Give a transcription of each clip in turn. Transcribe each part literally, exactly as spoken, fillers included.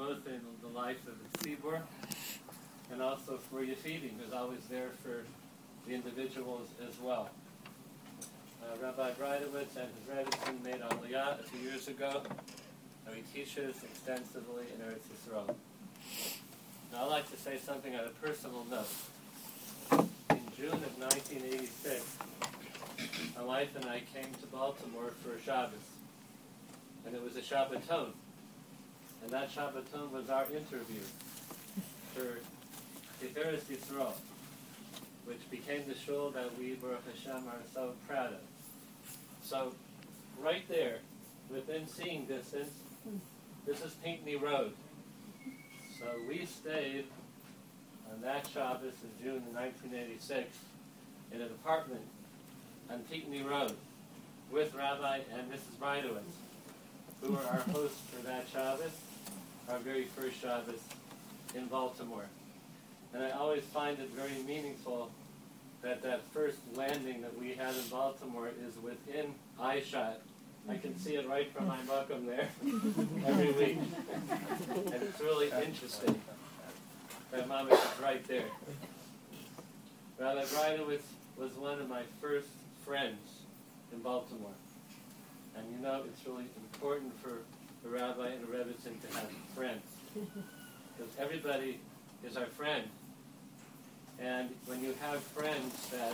both in the life of the tzibur and also for Yefidi, who's always there for the individuals as well. Uh, Rabbi Breidowitz and his Rebbetzin made Aliyah a few years ago, and he teaches extensively in Eretz Yisrael. Now, I'd like to say something on a personal note. In June of nineteen eighty-six, my wife and I came to Baltimore for a Shabbos, and it was a Shabbaton, and that Shabbaton was our interview for Tiferes Yisrael, which became the shul that we, Baruch Hashem, are so proud of. So, right there, within seeing distance, this is Pinckney Road. So we stayed on that Shabbos in June of nineteen eighty-six in an apartment on Pinckney Road with Rabbi and Missus Breidowitz, who were our hosts for that Shabbos, our very first Shabbos in Baltimore. And I always find it very meaningful that that first landing that we had in Baltimore is within eyeshot. I can see it right from my makom there every week. And it's really interesting that Mama is right there. Rabbi Breidowitz was one of my first friends in Baltimore. And you know, it's really important for a rabbi and a rebbetzin to have friends. Because everybody is our friend. And when you have friends that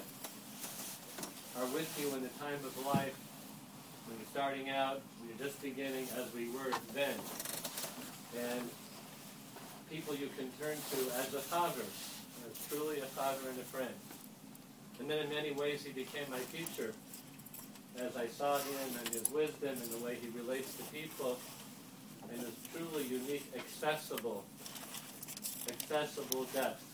are with you in the time of life, when you're starting out, when you're just beginning, as we were then, and people you can turn to as a chaver, as truly a chaver and a friend. And then in many ways he became my teacher, as I saw him and his wisdom and the way he relates to people, and his truly unique, accessible, accessible depth.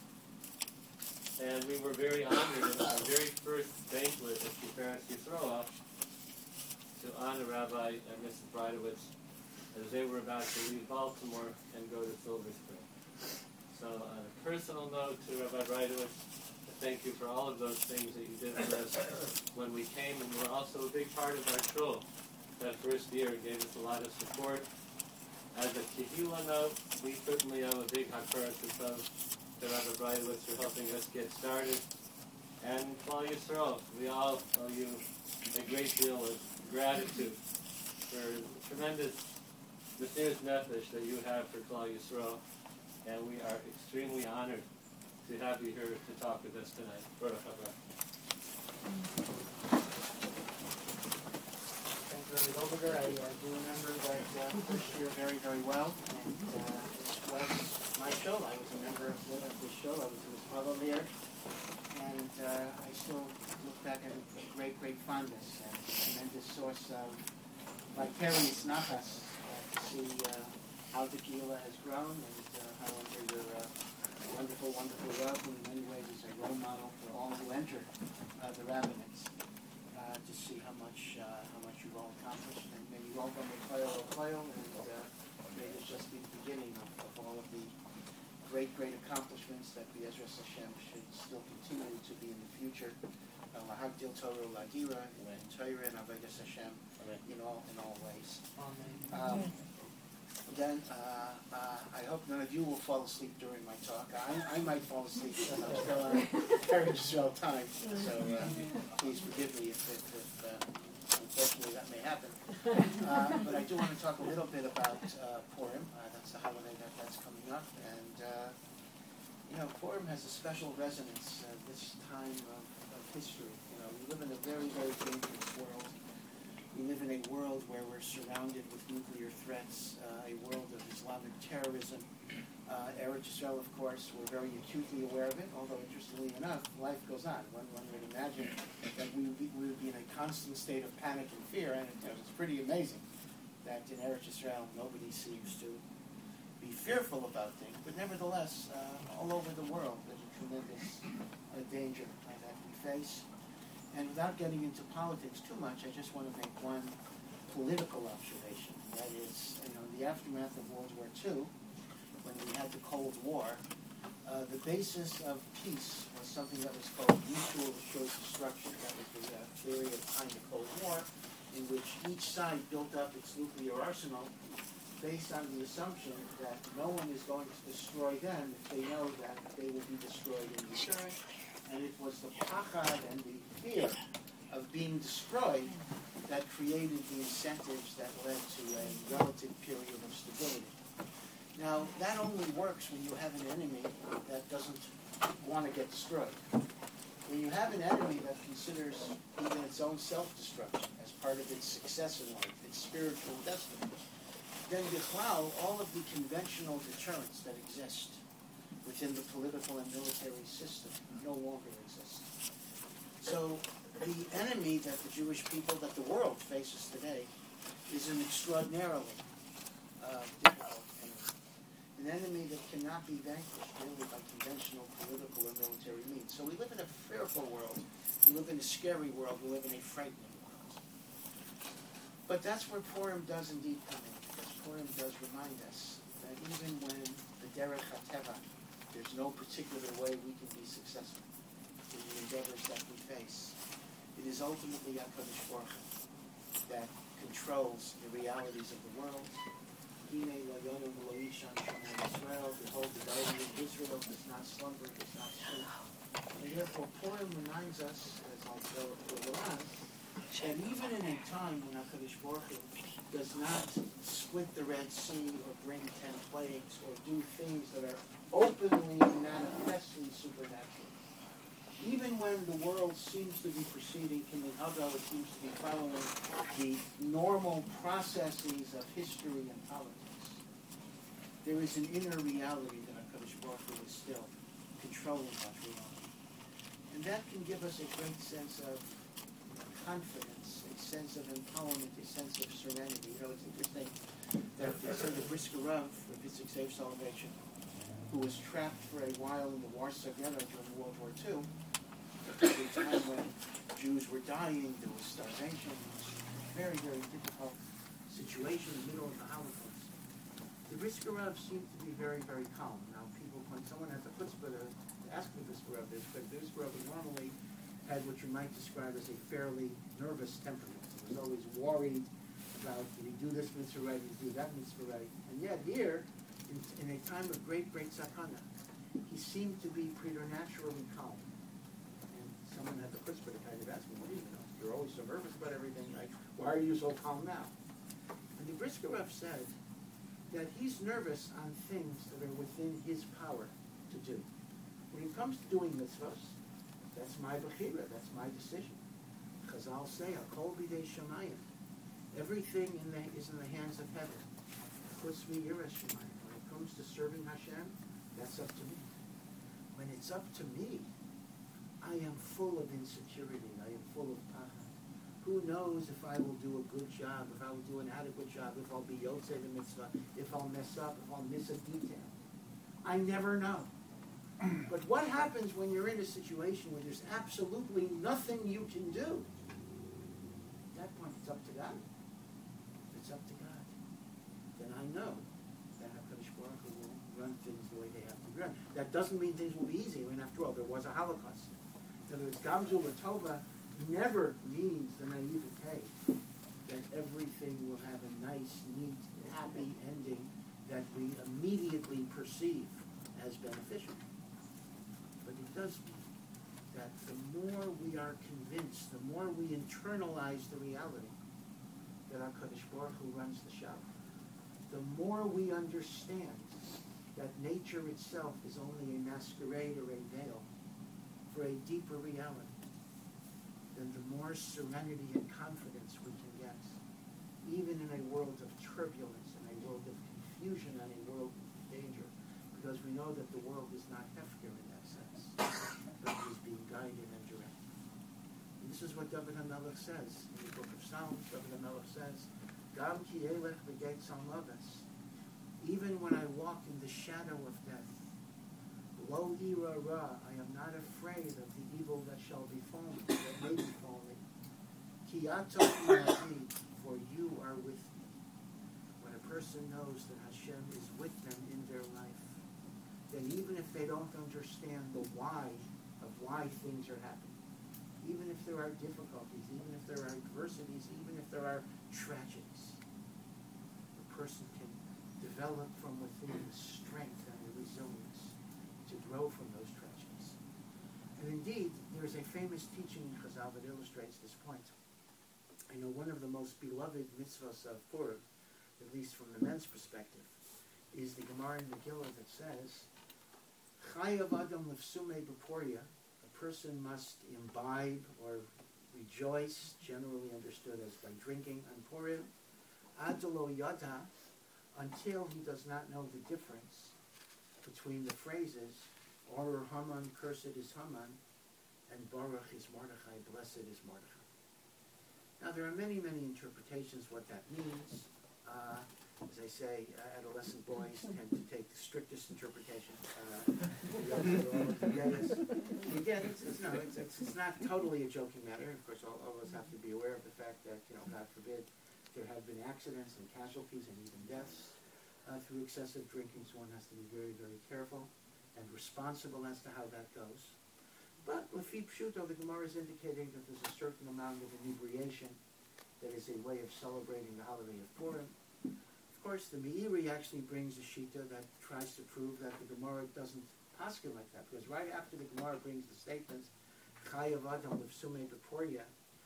And we were very honored in our very first banquet at Tiferes Yisroel to honor Rabbi and Missus Breidowitz as they were about to leave Baltimore and go to Silver Spring. So on a personal note to Rabbi Breidowitz, thank you for all of those things that you did for us when we came, and you were also a big part of our shul that first year and gave us a lot of support. As a Kehillah note, we certainly owe a big hakara to Rabbi Breidowitz for helping us get started. And Klal Yisrael, we all owe you a great deal of gratitude for the tremendous mysterious nefesh that you have for Klal Yisrael. And we are extremely honored to have you here to talk with us tonight. Baruch haba. Thank you, Rabbi Goldberger. I uh, do remember that uh, first year very, very well. And uh, this was my show. I was a member of this show. I was in the Pablo there. And uh, I still look back at it with great, great fondness and a tremendous source of vicarious nachas uh, to see uh, how the Kehillah has grown and uh, how under your uh, wonderful, wonderful work, in many ways is a role model for all who enter uh, the rabbinates, uh, to see how much uh, how much you've all accomplished. And may you all come with koil koil, and uh, may this just be the beginning of, of all of the great, great accomplishments that Be'ezras Hashem should still continue to be in the future. Lahagdil Torah, Lagira, and Torah and Avodas Hashem in all in all ways. Um, Then, uh, uh, I hope none of you will fall asleep during my talk. I, I might fall asleep because I'm still on Eretz Yisrael time, so uh, please forgive me if, if, if uh, unfortunately that may happen. Uh, but I do want to talk a little bit about uh, Purim. Uh, that's the holiday that, that's coming up. And, uh, you know, Purim has a special resonance uh, this time of, of history. You know, we live in a very, very dangerous world. We live in a world where we're surrounded with nuclear threats, uh, a world of Islamic terrorism. Uh, Eretz Yisrael, of course, we're very acutely aware of it, although interestingly enough, life goes on. One, one would imagine that we would, be, we would be in a constant state of panic and fear, and it, you know, it's pretty amazing that in Eretz Yisrael nobody seems to be fearful about things. But nevertheless, uh, all over the world there's a tremendous uh, danger uh, that we face. And without getting into politics too much, I just want to make one political observation. That is, you know, in the aftermath of World War Two, when we had the Cold War, uh, the basis of peace was something that was called mutual assured destruction. That was the uh, theory behind the Cold War, in which each side built up its nuclear arsenal based on the assumption that no one is going to destroy them if they know that they will be destroyed in the Sure. And it was the pachad and the fear of being destroyed that created the incentives that led to a relative period of stability. Now, that only works when you have an enemy that doesn't want to get destroyed. When you have an enemy that considers even its own self-destruction as part of its success in life, its spiritual destiny, then bichlal, all of the conventional deterrents that exist within the political and military system no longer exist. So the enemy that the Jewish people, that the world faces today, is an extraordinarily uh, difficult enemy. An enemy that cannot be vanquished really by conventional political or military means. So we live in a fearful world. We live in a scary world. We live in a frightening world. But that's where Purim does indeed come in, because Purim does remind us that even when the derech hateva, there's no particular way we can be successful in the endeavors that we face. It is ultimately HaKadosh Baruch Hu that controls the realities of the world. Hine lo yonu v'lo yishan shomer Yisrael. Behold, the guardian of Israel does not slumber, does not sleep. And therefore, Purim reminds us, as I'll tell you, that even in a time when HaKadosh Baruch Hu does not split the Red Sea or bring ten plagues or do things that are openly and manifestly supernatural. Even when the world seems to be proceeding, although it seems to be following the normal processes of history and politics, there is an inner reality that HaKadosh Baruch Hu is still controlling that reality. And that can give us a great sense of confidence, a sense of empowerment, a sense of serenity. You know, it's interesting that they say the Brisker Rav, the Vitzig Seif Salvation, who was trapped for a while in the Warsaw Ghetto during World War Two, at a time when Jews were dying, there was starvation, it was a very, very difficult situation in the middle of the Holocaust. The Brisker Rav seemed to be very, very calm. Now, people, when someone has a chutzpah to ask the Brisker Rav this, but the Brisker Rav normally had what you might describe as a fairly nervous temperament. He was always worried about, did he do this mitzvah right, did he do that mitzvah right? And yet here, in, in a time of great, great sakana, he seemed to be preternaturally calm. And someone had the chutzpah to kind of ask him, what do you know? You're always so nervous about everything. Like, why are you so calm now? And the Brisker Rav said that he's nervous on things that are within his power to do. When it comes to doing mitzvahs, that's my bechira, that's my decision. Chazal say, Hakol b'dei shamayim. Everything in the, is in the hands of heaven. Chutz mi'yiras shamayim. When it comes to serving Hashem, that's up to me. When it's up to me, I am full of insecurity. I am full of pachad. Who knows if I will do a good job, if I will do an adequate job, if I'll be yotzei the mitzvah, if I'll mess up, if I'll miss a detail. I never know. But what happens when you're in a situation where there's absolutely nothing you can do? At that point, it's up to God. It's up to God. Then I know that HaKadosh Baruch Hu will run things the way they have to be run. That doesn't mean things will be easy. I mean, after all, there was a Holocaust. In other words, Gamzul Tova never means the naivete that everything will have a nice, neat, happy ending that we immediately perceive as beneficial. But it does mean that the more we are convinced, the more we internalize the reality that HaKadosh Baruch Hu runs the show, the more we understand that nature itself is only a masquerade or a veil for a deeper reality, then the more serenity and confidence we can get, even in a world of turbulence, in a world of confusion, and a world of danger, because we know that the world is not hefker in that sense, but it is being guided and directed. And this is what David HaMelech says in the book of Psalms. David HaMelech says, Gam ki elech b'geitz ha'laves, even when I walk in the shadow of death, lo ira ra, I am not afraid of the evil that shall befall me, that may befall me. Ki ato imadi, for you are with me. When a person knows that Hashem is with them in their life, then even if they don't understand the why of why things are happening, even if there are difficulties, even if there are adversities, even if there are tragedies, the person can develop from within the strength and the resilience to grow from those tragedies. And indeed, there is a famous teaching in Chazal that illustrates this point. I know one of the most beloved mitzvahs of Purim, at least from the men's perspective, is the Gemara in Megillah that says, Chayav Adam Lefsume Beporia, a person must imbibe or rejoice, generally understood as by drinking on Purim, Adolo Yada, until he does not know the difference between the phrases, Orur Haman, cursed is Haman, and Baruch is Mordechai, blessed is Mordechai. Now, there are many, many interpretations what that means. Uh, as I say, uh, adolescent boys tend to take the strictest interpretation. Uh, Again, it's, it's, no, it's, it's, it's not totally a joking matter. Of course, all, all of us have to be aware of the fact that, you know, God forbid, there have been accidents and casualties and even deaths uh, through excessive drinking, so one has to be very, very careful and responsible as to how that goes. But Lefi Pshuto, the Gemara is indicating that there's a certain amount of inebriation that is a way of celebrating the holiday of Purim. Of course, the Meiri actually brings a shita that tries to prove that the Gemara doesn't paskin like that, because right after the Gemara brings the statements, Chayav Adam Lefsume Beporia,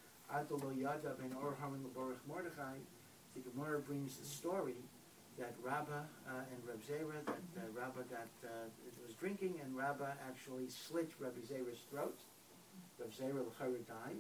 Adolo Yada Ben Or Haman L'Baruch Mordechai, the Gemara brings the story that Rabbah uh, and Reb Zera, that uh, Rabbah got, uh, was drinking, and Rabbah actually slit Reb Zera's throat. Reb Zera l'chara died.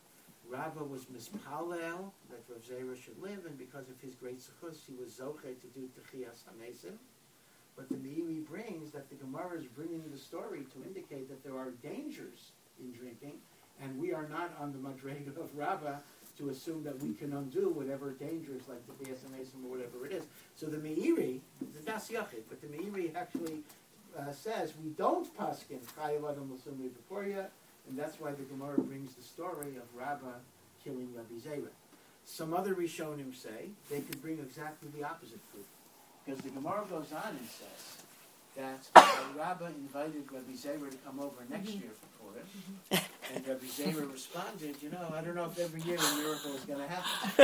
Rabbah was mispalel that Reb Zera should live, and because of his great zechus, he was zoche to do techiyas hamesim. But the Meiri brings that the Gemara is bringing the story to indicate that there are dangers in drinking, and we are not on the madrega of Rabbah to assume that we can undo whatever dangers, like the techiyas hamesim or whatever it is. So the Meiri, the Das Yachid, but the Meiri actually uh, says we don't paskin chayav adam l'sumei beporia, and that's why the Gemara brings the story of Rabbah killing Rabbi Zera. Some other Rishonim say they could bring exactly the opposite proof, because the Gemara goes on and says that uh, Rabbah invited Rabbi Zera to come over next year for Purim, and Rabbi Zera responded, you know, I don't know if every year a miracle is going to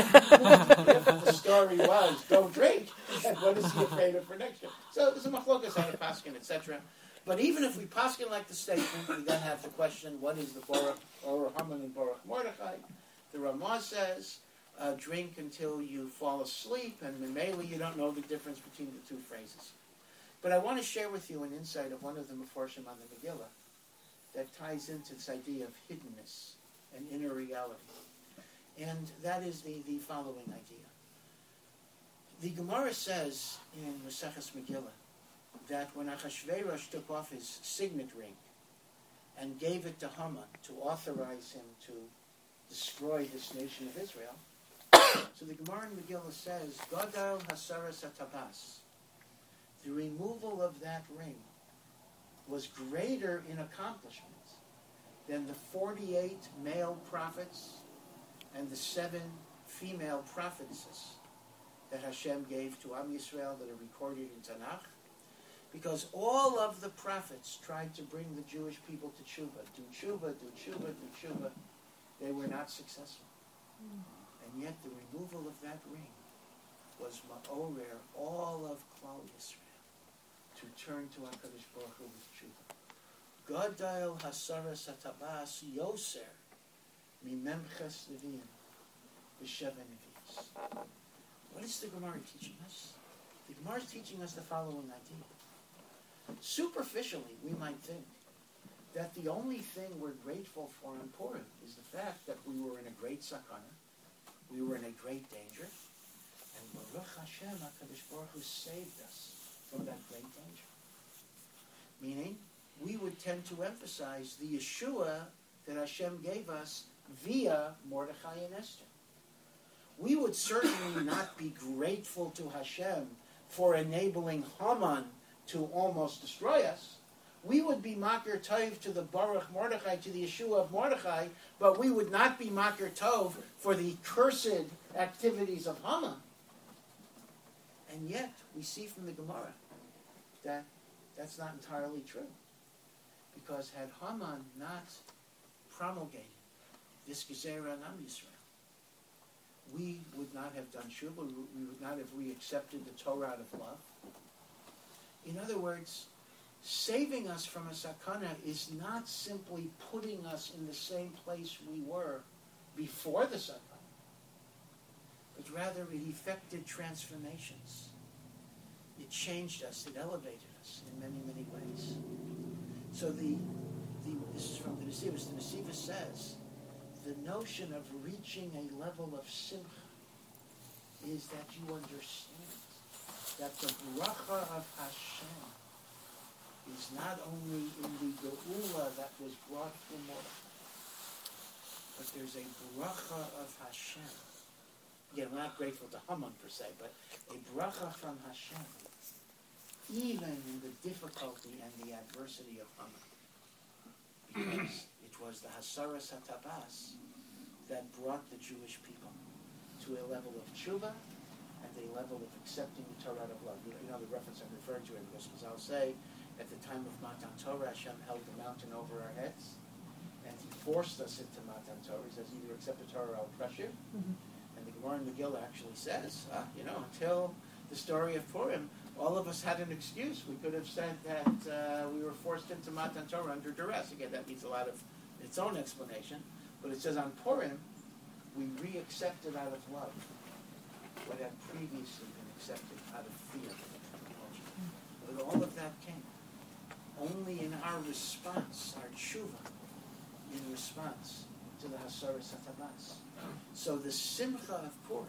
happen. If the story was, don't drink, and what is he afraid of for next year? So there's a machlokas on the paskin, et cetera. But even if we paskin like the statement, we then have to question, what is the Baruch, or Haman and Baruch Mordechai? The Ramah says, uh, drink until you fall asleep, and Memele, you don't know the difference between the two phrases. But I want to share with you an insight of one of the Meforshim on the Megillah that ties into this idea of hiddenness and inner reality. And that is the, the following idea. The Gemara says in Maseches Megillah that when Achashverosh took off his signet ring and gave it to Haman to authorize him to destroy this nation of Israel, so the Gemara in Megillah says, Gadal Hasaras Hatabas, the removal of that ring was greater in accomplishment than the forty-eight male prophets and the seven female prophetesses that Hashem gave to Am Yisrael that are recorded in Tanakh, because all of the prophets tried to bring the Jewish people to tshuva, do tshuva, do tshuva, do tshuva. They were not successful. Mm. And yet the removal of that ring was ma'orer all of Klal Yisrael to turn to HaKadosh Baruch Hu with tshuva. Gadal hasaras hatabas yoser mimemches levim b'sheva nevios. What is the Gemara teaching us? The Gemara is teaching us the following idea. Superficially, we might think that the only thing we're grateful for in Purim is the fact that we were in a great sakana, we were in a great danger, and Baruch Hashem, HaKadosh Baruch Hu saved us from that great danger. Meaning, we would tend to emphasize the Yeshua that Hashem gave us via Mordechai and Esther. We would certainly not be grateful to Hashem for enabling Haman to almost destroy us. We would be Makir Tov to the Baruch Mordechai, to the Yeshua of Mordechai, but we would not be Makir Tov for the cursed activities of Haman. And yet, we see from the Gemara that that's not entirely true. Because had Haman not promulgated this Gezerah on Am Yisrael, we would not have done tshuva, we would not have re-accepted the Torah out of love. In other words, saving us from a sakana is not simply putting us in the same place we were before the sakana, but rather it effected transformations. It changed us, it elevated us in many, many ways. So the, the this is from the Nesivos. The Nesivos says, the notion of reaching a level of simcha is that you understand that the bracha of Hashem is not only in the geula that was brought through Mordechai, but there's a bracha of Hashem. Again, we're not grateful to Haman per se, but a bracha from Hashem, even in the difficulty and the adversity of Haman. Because it was the Hasaras HaTabas that brought the Jewish people to a level of tshuva and a level of accepting the Torah of love. You know, you know the reference I'm referring to, because I'll say, at the time of Matan Torah, Hashem held the mountain over our heads, and He forced us into Matan Torah. He says, either accept the Torah or I'll crush you. Mm-hmm. And the Gemara in Megillah actually says, uh, you know, until the story of Purim, all of us had an excuse. We could have said that uh, we were forced into Matan Torah under duress. Again, that needs a lot of its own explanation. But it says on Purim, we re-accepted out of love what had previously been accepted out of fear. But all of that came only in our response, our tshuva, in response to the Hasaras HaTabas. So the simcha of Purim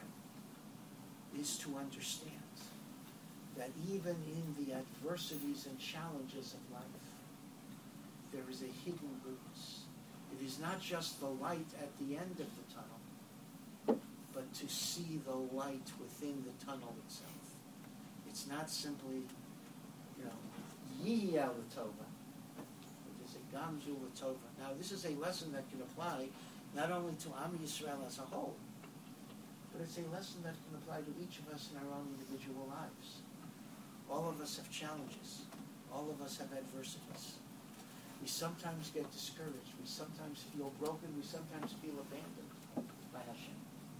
is to understand that even in the adversities and challenges of life, there is a hidden goodness. It is not just the light at the end of the tunnel, but to see the light within the tunnel itself. It's not simply, you know, Yihi al Tova. It is a Gamzu Tova. Now, this is a lesson that can apply not only to Am Yisrael as a whole, but it's a lesson that can apply to each of us in our own individual lives. All of us have challenges. All of us have adversities. We sometimes get discouraged. We sometimes feel broken. We sometimes feel abandoned by Hashem.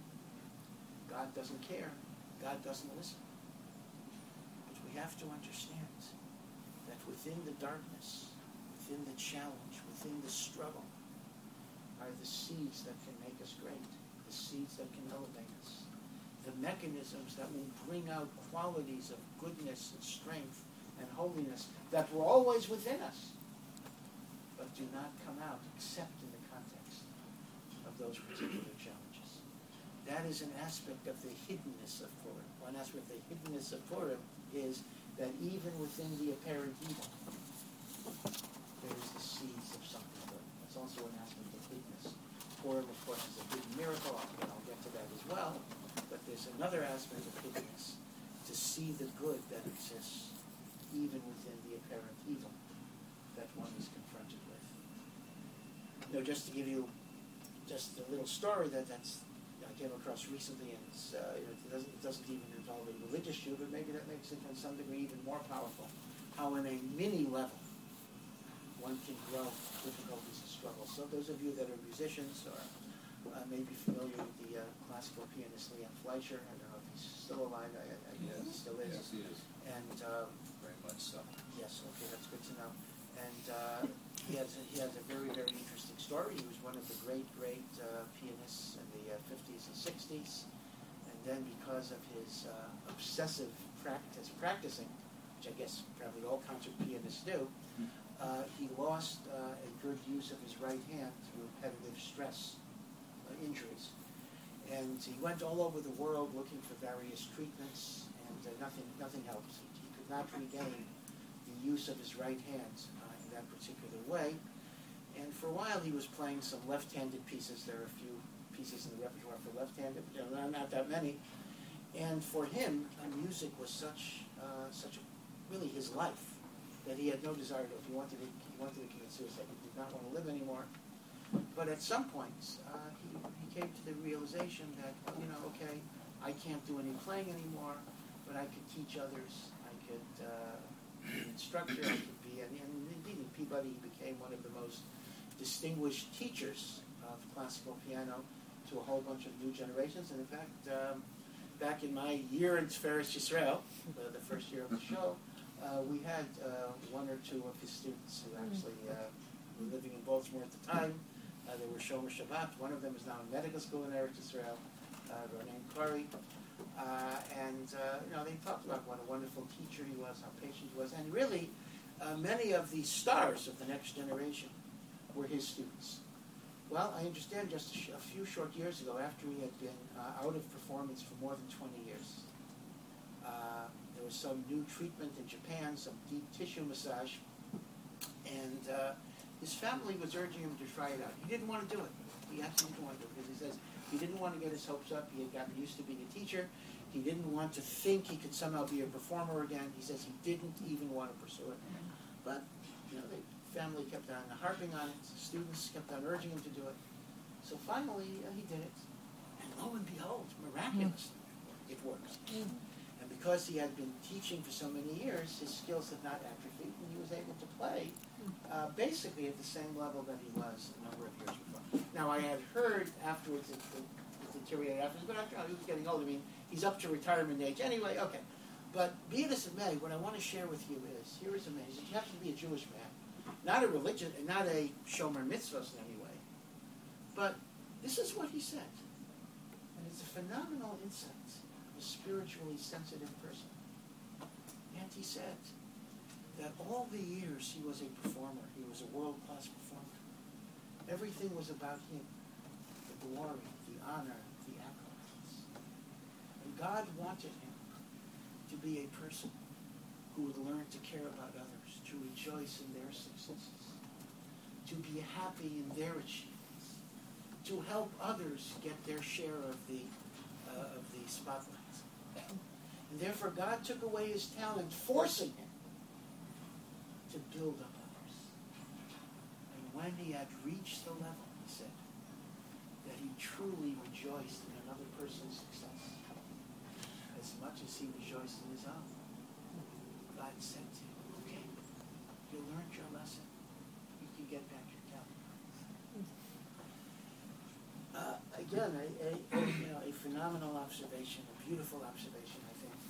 God doesn't care. God doesn't listen. But we have to understand that within the darkness, within the challenge, within the struggle, are the seeds that can make us great, the seeds that can elevate us, the mechanisms that will bring out qualities of goodness and strength and holiness that were always within us, but do not come out except in the context of those particular challenges. That is an aspect of the hiddenness of Purim. One aspect of the hiddenness of Purim is that even within the apparent evil, there is the seeds of something good. That's also an aspect of hiddenness. Purim, of course, is a big miracle. I'll, I'll get to that as well. But there's another aspect of hiddenness, to see the good that exists even within the apparent evil that one is confronted with. You know, just to give you just a little story that that's, I came across recently, and it's, uh, you know, it, doesn't, it doesn't even involve a religious issue, but maybe that makes it in some degree even more powerful. How in a mini level one can grow difficulties and struggles. So those of you that are musicians or uh, may be familiar with the uh, classical pianist Leon Fleischer. I don't know if he's still alive. I, I guess he still is. Yes, he is. And um, Very much so. yes, okay, that's good to know. And uh, he has a, he has a very very interesting story. He was one of the great great uh, pianists in the uh, fifties and sixties, and then because of his uh, obsessive practice practicing, which I guess probably all concert pianists do, uh, he lost uh, a good use of his right hand through repetitive stress uh, injuries. And he went all over the world looking for various treatments, and uh, nothing nothing helped. He, he could not regain the use of his right hand uh, in that particular way. And for a while he was playing some left-handed pieces. There are a few pieces in the repertoire for left-handed, but you know, not that many. And for him, uh, music was such uh, such a, really his life that he had no desire to. He wanted to, he wanted to commit suicide. He did not want to live anymore. But at some points, uh, he, he came to the realization that, you know, okay, I can't do any playing anymore, but I could teach others. I could uh, be an instructor. I could be, and, and indeed in Peabody he became one of the most distinguished teachers of classical piano to a whole bunch of new generations. And in fact, um, back in my year in Tiferes Yisrael, uh, the first year of the show, uh, we had uh, one or two of his students who actually uh, were living in Baltimore at the time. Uh, they were Shomer Shabbat. One of them is now in medical school in Eretz Yisrael, uh, Ronen Kari. Uh, and, uh, you know, they talked about what a wonderful teacher he was, how patient he was. And really, uh, many of the stars of the next generation were his students. Well, I understand just a, sh- a few short years ago, after he had been uh, out of performance for more than twenty years, uh, there was some new treatment in Japan, some deep tissue massage, and uh, his family was urging him to try it out. He didn't want to do it. He absolutely didn't want to do it because he says he didn't want to get his hopes up. He had gotten used to being a teacher. He didn't want to think he could somehow be a performer again. He says he didn't even want to pursue it. But, you know, the family kept on harping on it. Students kept on urging him to do it. So finally, uh, he did it. And lo and behold, miraculously, it worked. And because he had been teaching for so many years, his skills had not atrophied, and he was able to play uh, basically at the same level that he was a number of years before. Now, I had heard afterwards it, it, it deteriorated afterwards, but after all, he was getting old. I mean, he's up to retirement age anyway. Okay. But be it as it may, what I want to share with you is, here is amazing. He happens to be a Jewish man. Not a religion, not a Shomer Mitzvos in any way. But this is what he said. And it's a phenomenal insight of a spiritually sensitive person. And he said that all the years he was a performer, he was a world-class performer. Everything was about him. The glory, the honor, the accolades. And God wanted him to be a person who would learn to care about others, to rejoice in their successes, to be happy in their achievements, to help others get their share of the uh, of the spotlight. And therefore God took away his talent, forcing him to build up others. And when he had reached the level, he said, that he truly rejoiced in another person's success as much as he rejoiced in his own, God said to him, okay, you learned your lesson. You can get back your talent. Uh, again, a, a, a, you know, a phenomenal observation, a beautiful observation, I think.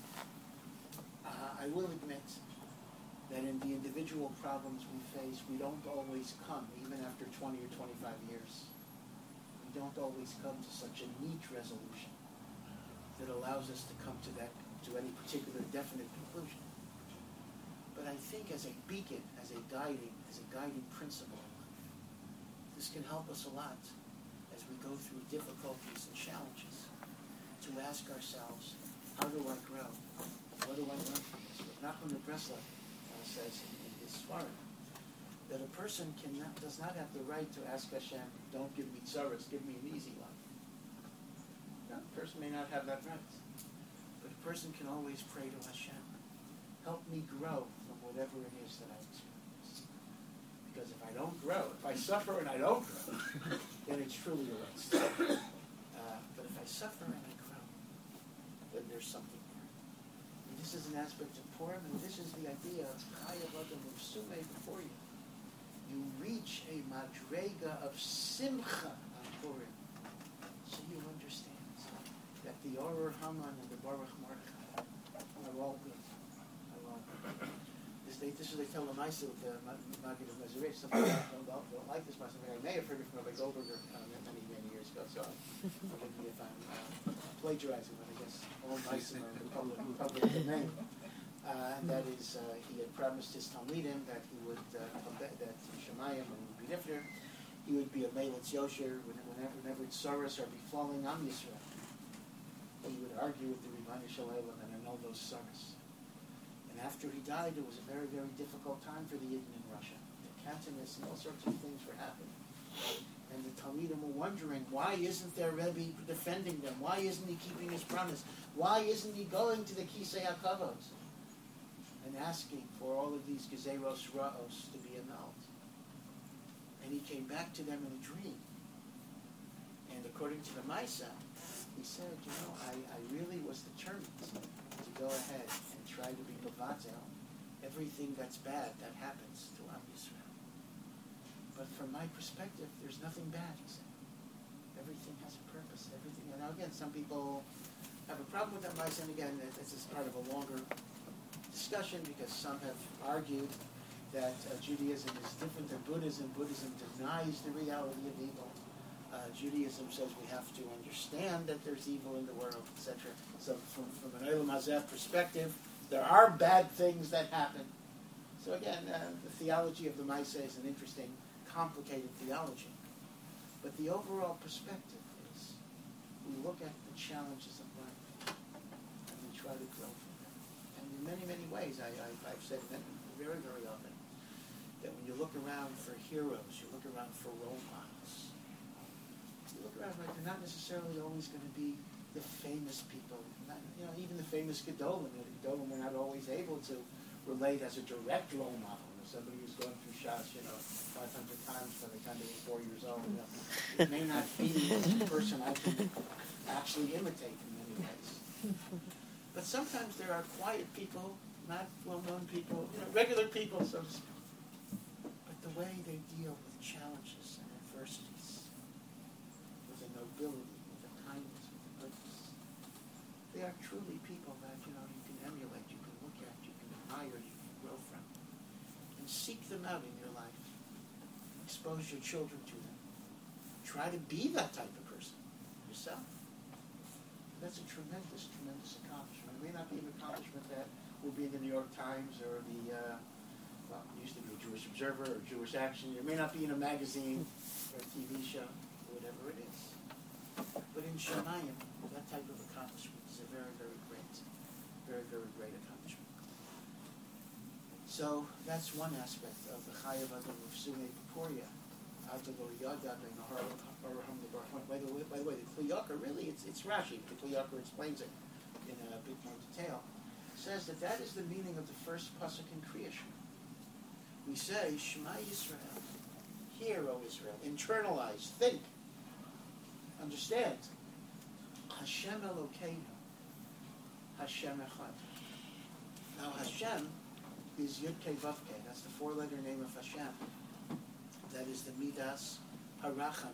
Uh, I will admit that in the individual problems we face, we don't always come, even after twenty or twenty-five years, we don't always come to such a neat resolution that allows us to come to that, to any particular definite conclusion. But I think as a beacon, as a guiding, as a guiding principle in life, this can help us a lot as we go through difficulties and challenges to ask ourselves, how do I grow? What do I learn from this? But Nachman of Breslov uh, says in, in his Svarim that a person cannot, does not have the right to ask Hashem, don't give me tzaras, give me an easy life. No, a person may not have that right. But a person can always pray to Hashem, help me grow from whatever it is that I experience. Because if I don't grow, if I suffer and I don't grow, then it's truly a waste. Uh, but if I suffer and I grow, then there's something there. And this is an aspect of Purim, and this is the idea of Chayav Adam U'Sume before you. You reach a madrega of simcha on Purim, so you understand that the Oror Haman and the Baruch Mordechai are all good. Are all good. This, they, this is they tell the Maisa with the Maggid of Masoret. Some people don't, don't, don't like this Maisa. I may have heard it from Rabbi Goldberger uh, many, many years ago, so forgive me if I'm uh, plagiarizing, but I guess all Maisa are in the public, public domain. Uh, and that is, uh, he had promised his Talmidim that he would, uh, that Shemayim and B'nifter, he would be a Melitz Yosher whenever, whenever Tzaras are befalling on Yisrael. He would argue with the Rimani Shalom and annul those Tzaras. And after he died, it was a very, very difficult time for the Yidden in Russia. The Cantonists and all sorts of things were happening. And the Talmidim were wondering, why isn't their Rebbe defending them? Why isn't he keeping his promise? Why isn't he going to the Kisei HaKavod and asking for all of these Gezeros Ra'os to be annulled? And he came back to them in a dream. And according to the Maisa, he said, you know, I, I really was determined to go ahead and try to be Mevatel everything that's bad that happens to Am Yisrael. But from my perspective, there's nothing bad, he said. Everything has a purpose. Everything. And now again, some people have a problem with that mice, and again, this is part of a longer discussion because some have argued that uh, Judaism is different than Buddhism. Buddhism denies the reality of evil. Uh, Judaism says we have to understand that there's evil in the world, et cetera. So from, from an Olam Hazeh perspective, there are bad things that happen. So again, uh, the theology of the Maaseh is an interesting, complicated theology. But the overall perspective is we look at the challenges of life and we try to grow from them. And in many, many ways, I, I, I've said that very, very often, that when you look around for heroes, you look around for role models, you look around, like, they're not necessarily always going to be the famous people. Not, you know, even the famous Gedolim. You know, the Gedolim were not always able to relate as a direct role model. Somebody who's gone through Shas, you know, five hundred times by the time they were four years old. You know, it may not be the person I can actually imitate in many ways. But sometimes there are quiet people, not well-known people, you know, regular people, so to speak. But the way they deal with challenges and adversities, with a nobility, with a kindness, with a goodness, they are truly people that, you know, you can emulate, you can look at, you can admire, you can grow from. Seek them out in your life. Expose your children to them. Try to be that type of person yourself. That's a tremendous, tremendous accomplishment. It may not be an accomplishment that will be in the New York Times or the, uh, well, it used to be a Jewish Observer or Jewish Action. It may not be in a magazine or a T V show or whatever it is. But in Shemayim, that type of accomplishment is a very, very great, very, very great accomplishment. So that's one aspect of the Chayav Adam of Sumei Paporia. By the way, by the way, the Kli Yakar, really, it's, it's Rashi. The Kli Yakar explains it in a bit more detail. Says that that is the meaning of the first pasuk in Kriya Shema. We say, Shema Yisrael, hear, O Israel, internalize, think, understand. Hashem Elokeinu, Hashem Echad. Now Hashem is Yud Kei Vav Kei. That's the four-letter name of Hashem. That is the Midas Haracham.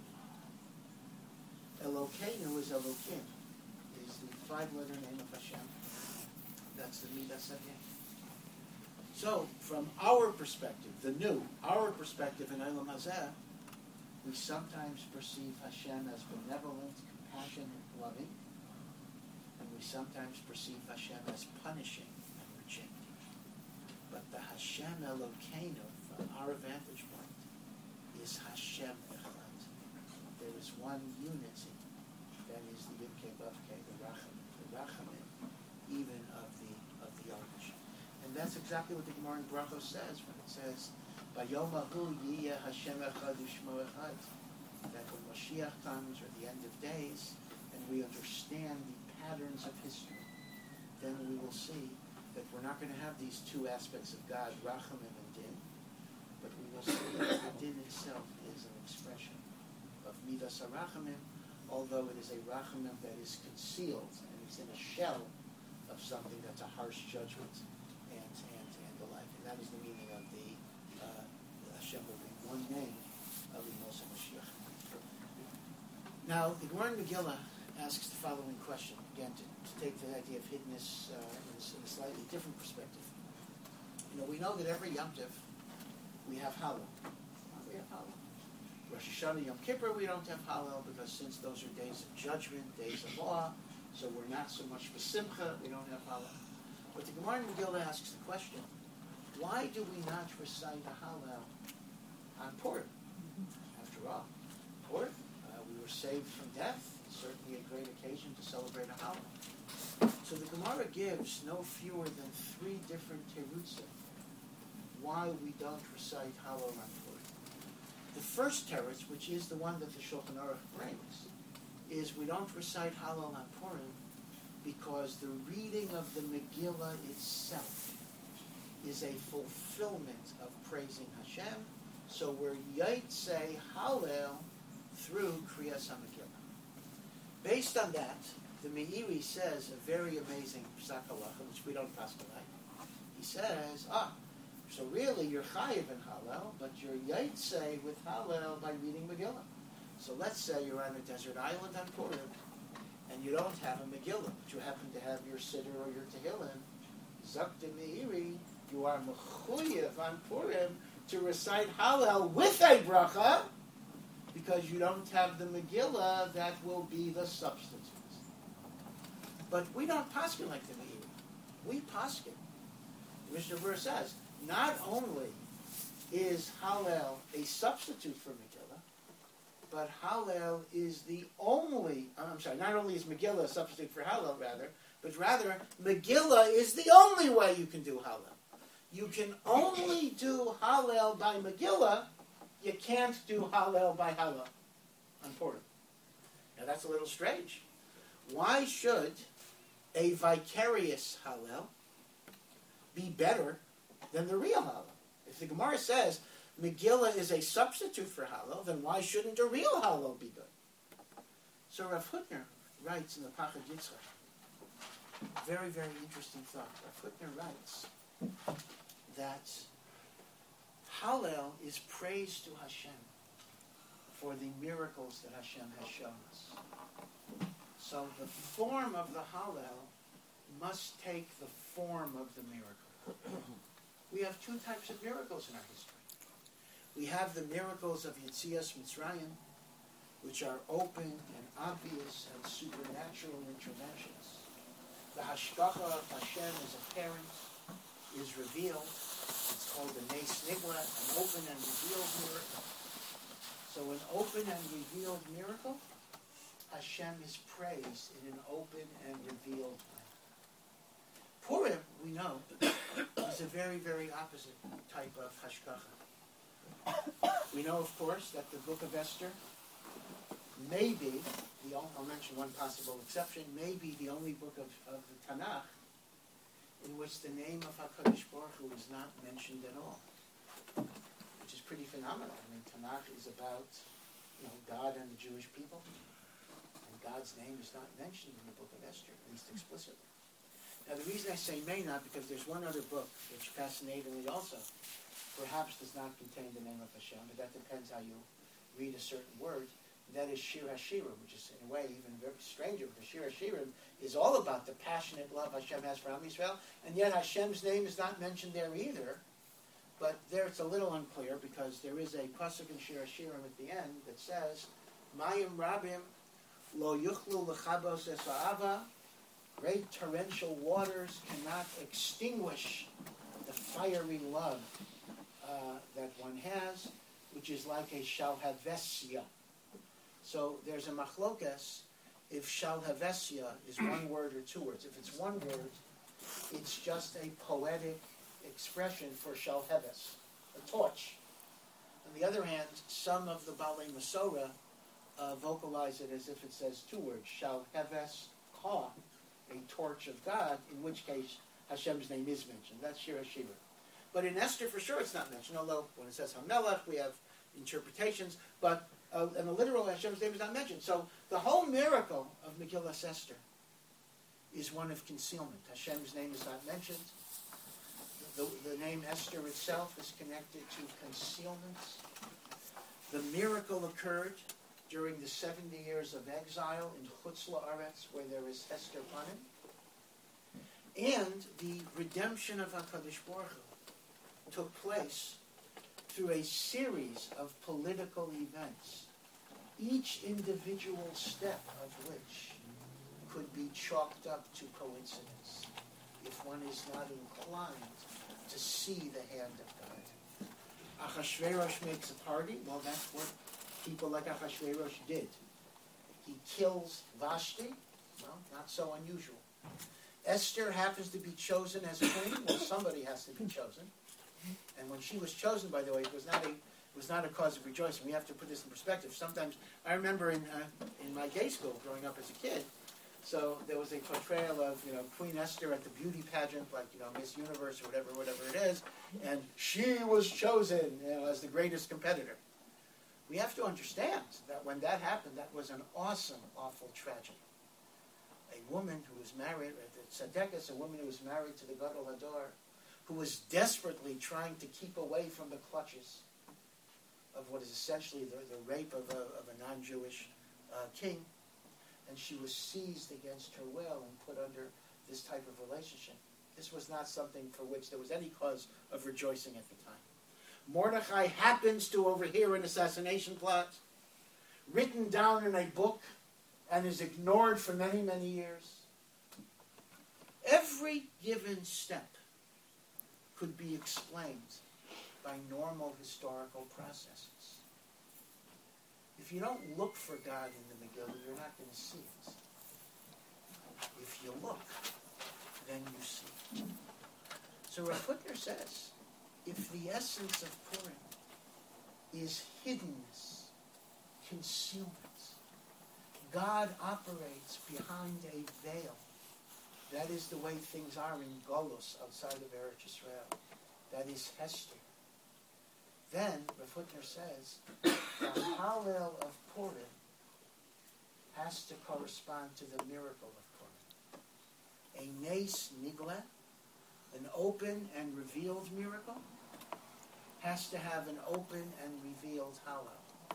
Elokeinu is Elokim. Is the five-letter name of Hashem. That's the Midas Hadin. So, from our perspective, the new, our perspective in Olam Hazeh, we sometimes perceive Hashem as benevolent, compassionate, loving, and we sometimes perceive Hashem as punishing and rejecting. But the Hashem Elokeinu, from our vantage point, is Hashem Echad. There is one unity. That is the Yud Kei Vav Kei, the Racham, the Rachamim, even of the of the Yodesh. And that's exactly what the Gemara in Brachos says when it says, "Bayom Hahu Yiyeh Hashem Echad U'Shmo Echad." That when Mashiach comes, or the end of days, and we understand the patterns of history, then we will see that we're not going to have these two aspects of God, Rachamim and Din, but we will see that the Din itself is an expression of Midas HaRachamim, although it is a Rachamim that is concealed, and it's in a shell of something that's a harsh judgment, and and, and the like. And that is the meaning of the uh, Hashem will be one name of the Moshe Mashiach. Now, the Gemara in Megillah asks the following question, again, to, to take the idea of hiddenness uh, in, a, in a slightly different perspective. You know, we know that every Yom Tov we have Hallel. We have Hallel. Rosh Hashanah, Yom Kippur, we don't have Hallel because since those are days of judgment, days of law, so we're not so much for Simcha, we don't have Hallel. But the Gemara in Megillah asks the question, why do we not recite a Hallel on Purim? After all, Purim, uh, we were saved from death. Certainly a great occasion to celebrate a Hallel. So the Gemara gives no fewer than three different terutzim why we don't recite Hallel on Purim. The first teretz, which is the one that the Shulchan Aruch brings, is we don't recite Hallel on Purim because the reading of the Megillah itself is a fulfillment of praising Hashem. So we're yait say Hallel through Kriyas HaMegillah. Based on that, the Meiri says a very amazing psak halacha, which we don't pass tonight. He says, ah, so really you're chayiv in Hallel, but you're yaitse with Hallel by reading Megillah. So let's say you're on a desert island on Purim, and you don't have a Megillah, but you happen to have your Siddur or your Tehillim, Zakta Meiri, you are mechuyev on Purim to recite Hallel with a bracha, because you don't have the Megillah that will be the substitute. But we don't paskin like the Meiri. We paskin. The Mishnah verse says, not only is Hallel a substitute for Megillah, but Hallel is the only, I'm sorry, not only is Megillah a substitute for Hallel, rather, but rather, Megillah is the only way you can do Hallel. You can only do Hallel by Megillah, you can't do Hallel by Hallel on Purim. Now that's a little strange. Why should a vicarious Hallel be better than the real Hallel? If the Gemara says Megillah is a substitute for Hallel, then why shouldn't a real Hallel be good? So Rav Hutner writes in the Pachad Yitzchak, very, very interesting thought. Rav Hutner writes that Hallel is praise to Hashem for the miracles that Hashem has shown us. So the form of the Hallel must take the form of the miracle. We have two types of miracles in our history. We have the miracles of Yetzias Mitzrayim, which are open and obvious and supernatural interventions. The Hashgacha of Hashem as a parent is revealed. It's called the Nes Nigla, an open and revealed miracle. So an open and revealed miracle, Hashem is praised in an open and revealed way. Purim, we know, is a very, very opposite type of Hashgacha. We know, of course, that the book of Esther may be, the, I'll mention one possible exception, may be the only book of, of the Tanakh in which the name of HaKadosh Baruch Hu is not mentioned at all, which is pretty phenomenal. I mean, Tanakh is about, you know, God and the Jewish people, and God's name is not mentioned in the book of Esther, at least explicitly. Now, the reason I say may not, because there's one other book, which fascinatingly also perhaps does not contain the name of Hashem, but that depends how you read a certain word. That is Shir HaShirim, which is in a way even very stranger, because Shir HaShirim is all about the passionate love Hashem has for Am Yisrael, and yet Hashem's name is not mentioned there either. But there it's a little unclear, because there is a pasuk in Shir HaShirim at the end that says, Mayim Rabim Lo Yuchlu L'chabos Es Ha'ava. Great torrential waters cannot extinguish the fiery love uh, that one has, which is like a shalhavesya. So there's a machlokas if shalhavesya is one word or two words. If it's one word, it's just a poetic expression for shalheves, a torch. On the other hand, some of the Balei Masorah uh, vocalize it as if it says two words, shalheves ka, a torch of God, in which case Hashem's name is mentioned. That's Shir HaShirim. But in Esther, for sure, it's not mentioned, although when it says HaMelech, we have interpretations, but uh, in the literal, Hashem's name is not mentioned. So the whole miracle of Megillas Esther is one of concealment. Hashem's name is not mentioned. The, the name Esther itself is connected to concealment. The miracle occurred during the seventy years of exile in Chutz La'aretz, where there is Hester Panim, and the redemption of HaKadosh Baruch Hu took place through a series of political events, each individual step of which could be chalked up to coincidence if one is not inclined to see the hand of God. Achashverosh makes a party. Well, that's what people like Achashverosh did. He kills Vashti. Well, not so unusual. Esther happens to be chosen as queen. Well, somebody has to be chosen. And when she was chosen, by the way, it was not a it was not a cause of rejoicing. We have to put this in perspective. Sometimes I remember in uh, in my gay school growing up as a kid. So there was a portrayal of, you know, Queen Esther at the beauty pageant, like, you know, Miss Universe or whatever, whatever it is, and she was chosen, you know, as the greatest competitor. We have to understand that when that happened, that was an awesome, awful tragedy. A woman who was married, Tzedekis, a woman who was married to the Gadol Hador, who was desperately trying to keep away from the clutches of what is essentially the, the rape of a, of a non-Jewish uh, king, and she was seized against her will and put under this type of relationship. This was not something for which there was any cause of rejoicing at the time. Mordechai happens to overhear an assassination plot written down in a book and is ignored for many, many years. Every given step could be explained by normal historical processes. If you don't look for God in the Megillah, you're not going to see it. If you look, then you see. So Rav Hutner says, if the essence of Purim is hiddenness, concealment, God operates behind a veil. That is the way things are in Golus, outside of Eretz Yisrael. That is Hester. Then, Rav Hutner says, the Hallel of Purim has to correspond to the miracle of Purim. A Nes Nigla, an open and revealed miracle, has to have an open and revealed Hallel.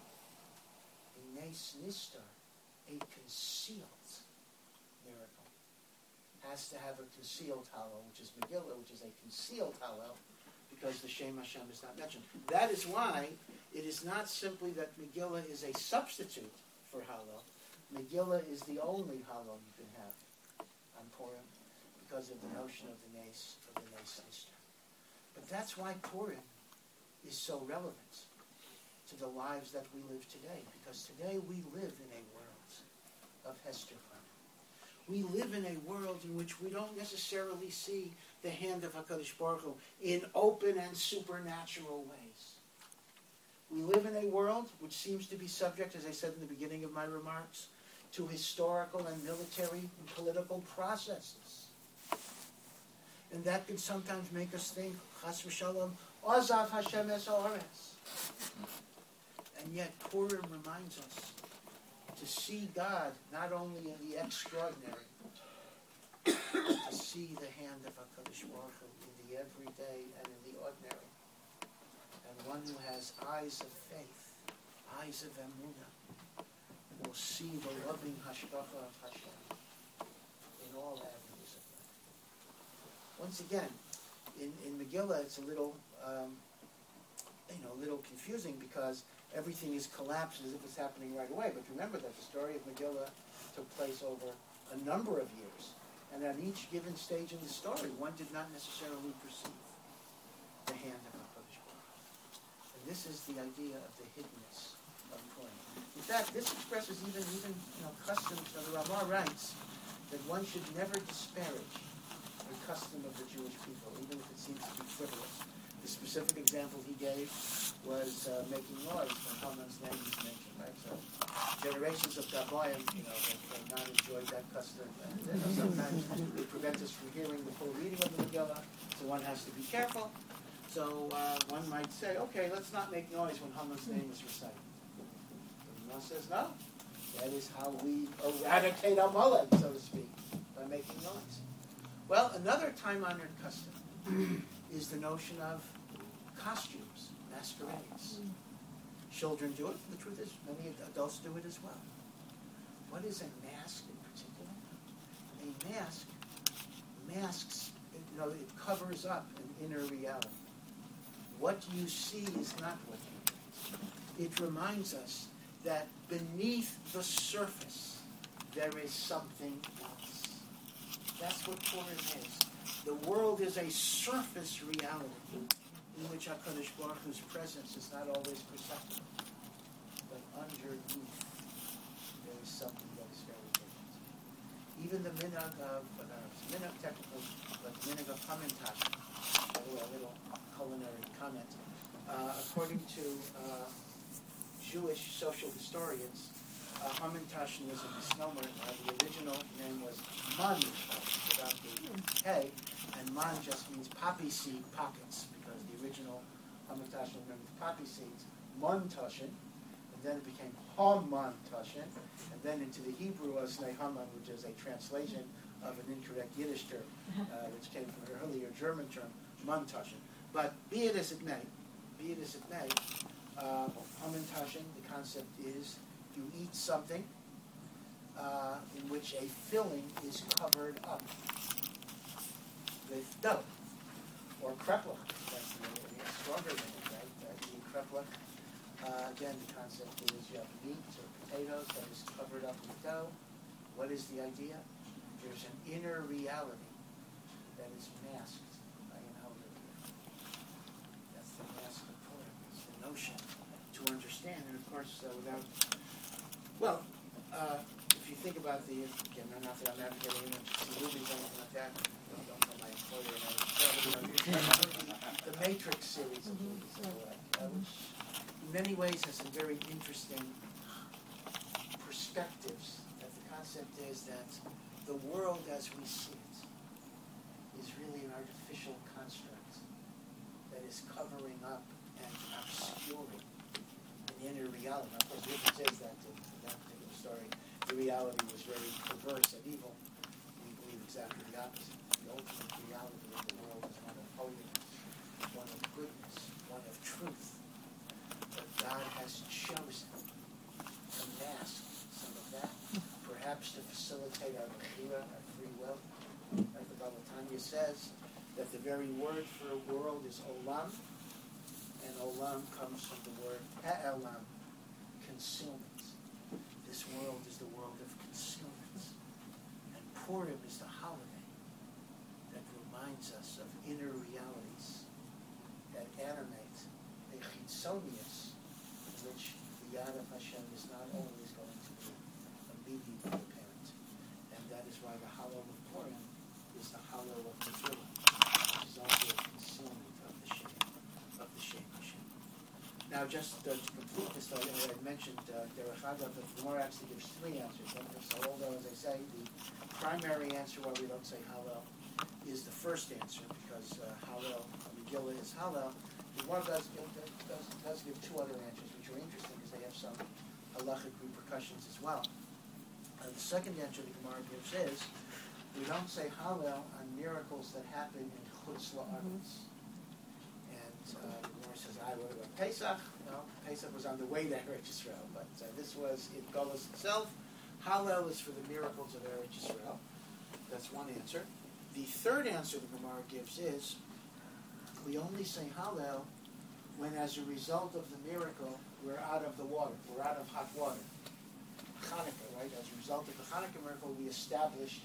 A Nes Nistar, a concealed miracle, has to have a concealed Hallel, which is Megillah, which is a concealed Hallel, because the Shem Hashem is not mentioned. That is why it is not simply that Megillah is a substitute for Hallel. Megillah is the only Hallel you can have on Purim because of the notion of the Nes, of the Nes Nistar. But that's why Purim is so relevant to the lives that we live today, because today we live in a world of Hester. We live in a world in which we don't necessarily see the hand of HaKadosh Baruch Hu in open and supernatural ways. We live in a world which seems to be subject, as I said in the beginning of my remarks, to historical and military and political processes. And that can sometimes make us think, Chas v'shalom, Ozav Hashem es ha'aretz. And yet Purim reminds us to see God not only in the extraordinary, but to see the hand of HaKadosh Baruch Hu in the everyday and in the ordinary. And one who has eyes of faith, eyes of emunah, will see the loving hashgacha of Hashem in all avenues of life. Once again, in, in Megillah it's a little, um, you know, a little confusing because everything is collapsed as if it's happening right away. But remember that the story of Megillah took place over a number of years. And at each given stage in the story, one did not necessarily perceive the hand of HaKadosh Baruch Hu. And this is the idea of the hiddenness of Purim. In fact, this expresses even, even you know, customs. The Ramah writes that one should never disparage the custom of the Jewish people, even if it seems to be frivolous. The specific example he gave was uh, making noise when Haman's name was mentioned, right? So generations of Gabayim, you know, have, have not enjoyed that custom. And, and sometimes it prevents us from hearing the full reading of the Megillah, so one has to be careful. So uh, one might say, okay, let's not make noise when Haman's name is recited. The Ramah says, no. That is how we eradicate Amalek, so to speak, by making noise. Well, another time-honored custom is the notion of costumes, masquerades. Children do it. The truth is, many adults do it as well. What is a mask in particular? A mask masks, you know, it covers up an inner reality. What you see is not what you see. It reminds us that beneath the surface there is something else. That's what Purim is. The world is a surface reality in which HaKadosh Baruch Hu's presence is not always perceptible. But underneath, there is something that is very different. Even the minhag of, uh, minhag technical, but minhag of Hamantash, by the way, a little culinary comment. Uh, according to uh, Jewish social historians, uh, Hamantash was a misnomer. Uh, the original name was Mantash, without the K. And man just means poppy seed pockets, because the original Hamantash was with poppy seeds, Montashin, and then it became Hamantashin, and then into the Hebrew of Snei Haman, which is a translation of an incorrect Yiddish term, uh, which came from an earlier German term, Montashin. But be it as it may, be it as it may, Uh, Hamantashen, the concept is you eat something uh, in which a filling is covered up with dough, or kreplach. That's the it's stronger than it, right? Uh, eating kreplach. Uh, again, the concept is you have meat or potatoes that is covered up with dough. What is the idea? There's an inner reality that is masked by an outer reality. That's the mask of Purim. It's the notion to understand, and of course, uh, without, well, uh, if you think about the, again, not that I'm advocating anyone to see movies or anything like that, don't, don't tell my employer and I, the, the Matrix series of movies, uh, uh, which in many ways has some very interesting perspectives. That the concept is that the world as we see it is really an artificial construct that is covering up and obscuring an inner reality. Now, of course, the difference is that in that particular story, the reality was very perverse and evil. We believe exactly the opposite. The ultimate reality of the world is one of holiness, one of goodness, one of truth. But God has chosen to mask some of that, perhaps to facilitate our bechira, our free will. Like the Baba Tanya says that the very word for a world is olam, and olam comes from the word ha'elam, concealment. This world is the world of concealment. And Purim is the holiday that reminds us of inner realities that animate a chitzonius in which the Yad of Hashem is not always going to be immediately apparent. And that is why the Hallel of Purim is the Hallel of Megillah, which is also a concealment of the Shem, of the Shem Hashem. Now, just uh, to complete this thought, I had mentioned uh, Derech Agav, but the Gemara actually gives three answers. So, although, as I say, the primary answer why we don't say Hallel is the first answer, because uh, Hallel, Megillah is Hallel. The Gemara does, does, does give two other answers, which are interesting because they have some halachic repercussions as well. Uh, the second answer the Gemara gives is we don't say Hallel on miracles that happen in Chutz La'aretz. And uh, the Gemara says, I what about Pesach? No, Pesach was on the way to Eretz Yisrael, but uh, this was in Golos itself. Hallel is for the miracles of Eretz Yisrael. That's one answer. The third answer the Gemara gives is we only say Hallel when, as a result of the miracle, we're out of the water. We're out of hot water. Hanukkah, right? As a result of the Hanukkah miracle, we established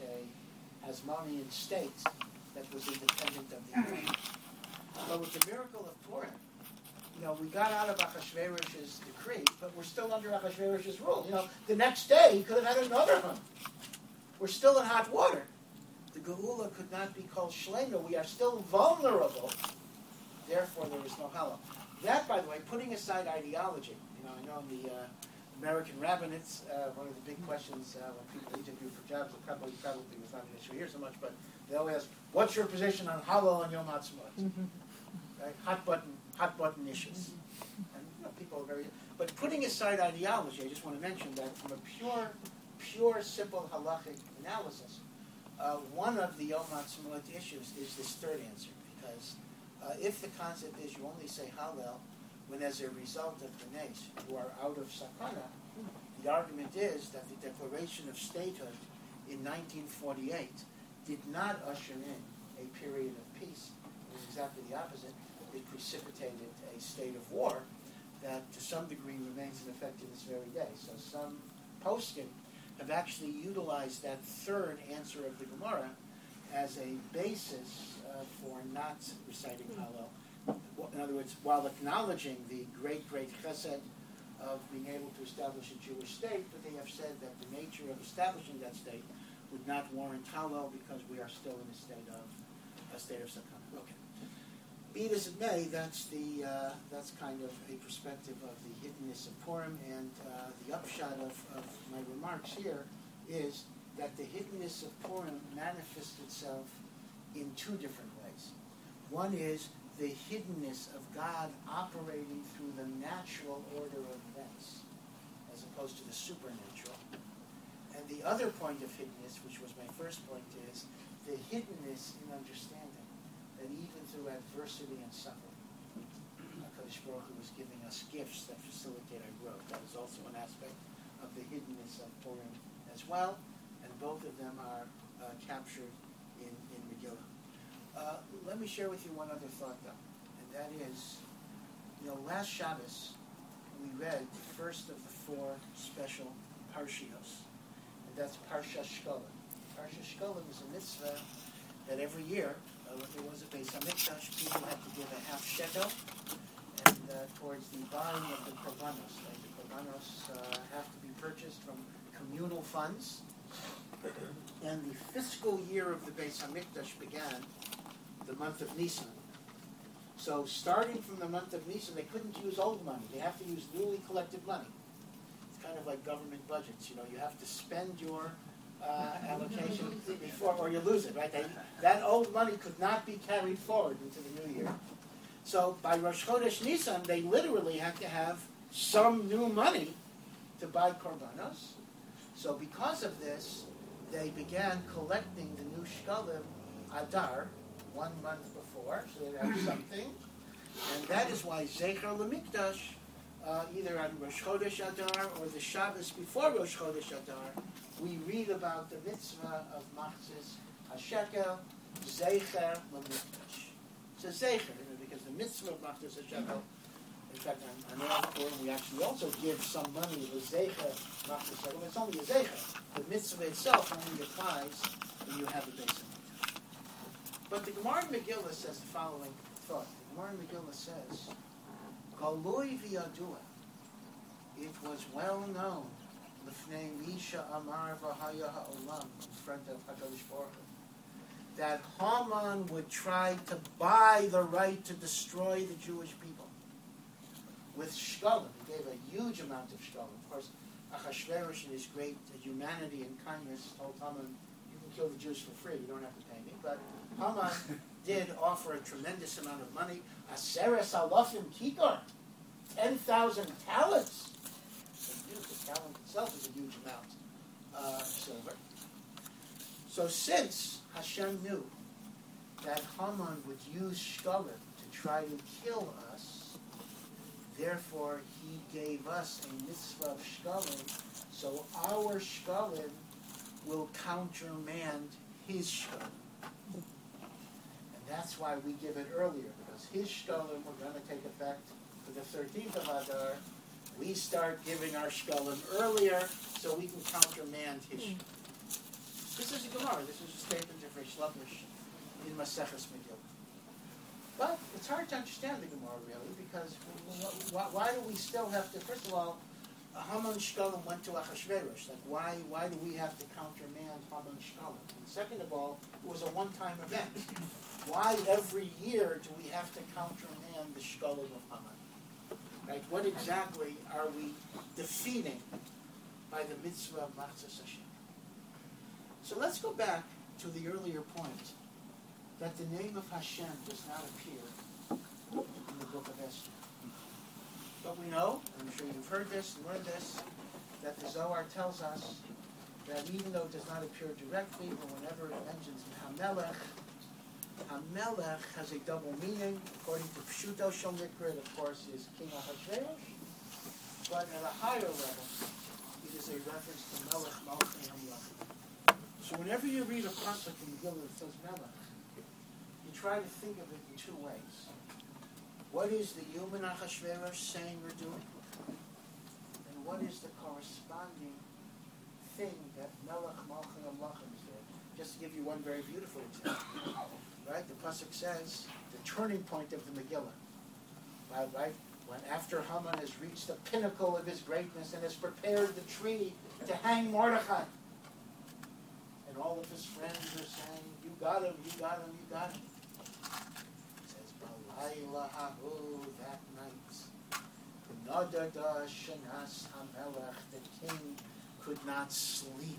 a Hasmonean state that was independent of the environment. But with the miracle of Purim, you know, we got out of Achashverosh's decree, but we're still under Achashverosh's rule. You know, the next day he could have had another one. We're still in hot water. The Geula could not be called Shlema. We are still vulnerable. Therefore, there is no Hallel. That, by the way, putting aside ideology, you know, I know in the uh, American rabbinates, uh, one of the big questions uh, when people interview for jobs, it probably, probably was not an issue here so much, but they always ask, what's your position on Hallel and Yom Ha'atzmaut? Mm-hmm. Right? Hot button, hot button issues. And you know, people are very... But putting aside ideology, I just want to mention that from a pure, pure, simple halachic analysis, uh, one of the Yom Ha'atzmaut issues is this third answer, because uh, if the concept is you only say Hallel when, as a result of the nes, you are out of sakana, the argument is that the Declaration of Statehood in nineteen forty-eight did not usher in a period of peace. It was exactly the opposite. It precipitated a state of war that, to some degree, remains in effect to this very day. So some poskim have actually utilized that third answer of the Gemara as a basis uh, for not reciting Hallel. In other words, while acknowledging the great, great chesed of being able to establish a Jewish state, but they have said that the nature of establishing that state would not warrant Hallel because we are still in a state of a state of sakana. Okay. Be it as it may, that's the uh, that's kind of a perspective of the hiddenness of Purim, and uh, the upshot of, of my remarks here is that the hiddenness of Purim manifests itself in two different ways. One is the hiddenness of God operating through the natural order of events, as opposed to the supernatural. And the other point of hiddenness, which was my first point, is the hiddenness in understanding that even through adversity and suffering, HaKadosh HaKadosh Baruch Hu is giving us gifts that facilitate our growth. That is also an aspect of the hiddenness of Purim as well, and both of them are uh, captured in, in Megillah. Uh, let me share with you one other thought, though, and that is, you know, last Shabbos we read the first of the four special Parshios, and that's Parsha Shkolim. Parsha Shkolim is a mitzvah that every year, uh, when there was a Beis Hamikdash, people had to give a half shekel, and uh, towards the buying of the korbanos. Right? The korbanos uh, have to be purchased from communal funds, and the fiscal year of the Beis Hamikdash began the month of Nisan. So starting from the month of Nisan, they couldn't use old money. They have to use newly collected money. It's kind of like government budgets. You know, you have to spend your uh, allocation before, or you lose it, right? They, that old money could not be carried forward into the new year. So by Rosh Chodesh Nisan, they literally had to have some new money to buy korbanos. So because of this, they began collecting the new shkalim Adar one month before, so they'd have something. And that is why Zecher L'Mikdash, uh, either on Rosh Chodesh Adar or the Shabbos before Rosh Chodesh Adar, we read about the mitzvah of Machzis HaShekel, Zecher L'Mikdash. So Zecher, because the mitzvah of Machzis HaShekel, in fact, on, on Yom Kippur, we actually also give some money to Zecher Machzis HaShekel. It's only a Zecher. The mitzvah itself only applies when you have a Beis Hamikdash. But the Gemara in Megillah says the following thought. The Gemara in Megillah says, Galoi v'yadua, it was well known, l'fnei Misha Amar v'haya ha'olam, in front of HaKadosh Baruch Hu, that Haman would try to buy the right to destroy the Jewish people with shkalim. He gave a huge amount of shkalim. Of course, Achashverosh in his great humanity and kindness told Haman, you can kill the Jews for free, you don't have to pay me. But Haman did offer a tremendous amount of money. Aseres alafim kikar, ten thousand talents. The talent itself is a huge amount uh, of silver. So since Hashem knew that Haman would use shkalim to try to kill us, therefore he gave us a mitzvah of shkalim, so our shkalim will countermand his shkalim. And that's why we give it earlier, because his shkalim were going to take effect for the thirteenth of Adar. We start giving our shkalim earlier so we can countermand his shkalim. This is a Gemara. This is a statement of Reish Lakish in Maseches Megillah. But it's hard to understand the Gemara, really, because why, why do we still have to, first of all, Haman shkalim went to Achashverosh. Like, why why do we have to countermand Haman shkalim? And second of all, it was a one-time event. Why every year do we have to countermand the shkalim of Haman? Right? What exactly are we defeating by the mitzvah of Machzis Hashem? So let's go back to the earlier point that the name of Hashem does not appear in the book of Esther. But we know, and I'm sure you've heard this and learned this, that the Zohar tells us that even though it does not appear directly, but whenever it mentions Hamelech, Hamelech has a double meaning. According to Pshuto Shel Mikra, it of course is King Ahasuerus, but at a higher level, it is a reference to Melech Malchei HaMelech. So whenever you read a pasuk in Megillah that says Melech, you try to think of it in two ways. What is the human Ahasuerus saying or doing? And what is the corresponding thing that Melech Malchei HaMelech is there? Just to give you one very beautiful example. Right? The pasuk says the turning point of the Megillah. Right? right? When after Haman has reached the pinnacle of his greatness and has prepared the tree to hang Mordechai, and all of his friends are saying, "You got him! You got him! You got him!" It says, "Balayla hahu," that night, Nadada shenas hamelech, the king could not sleep.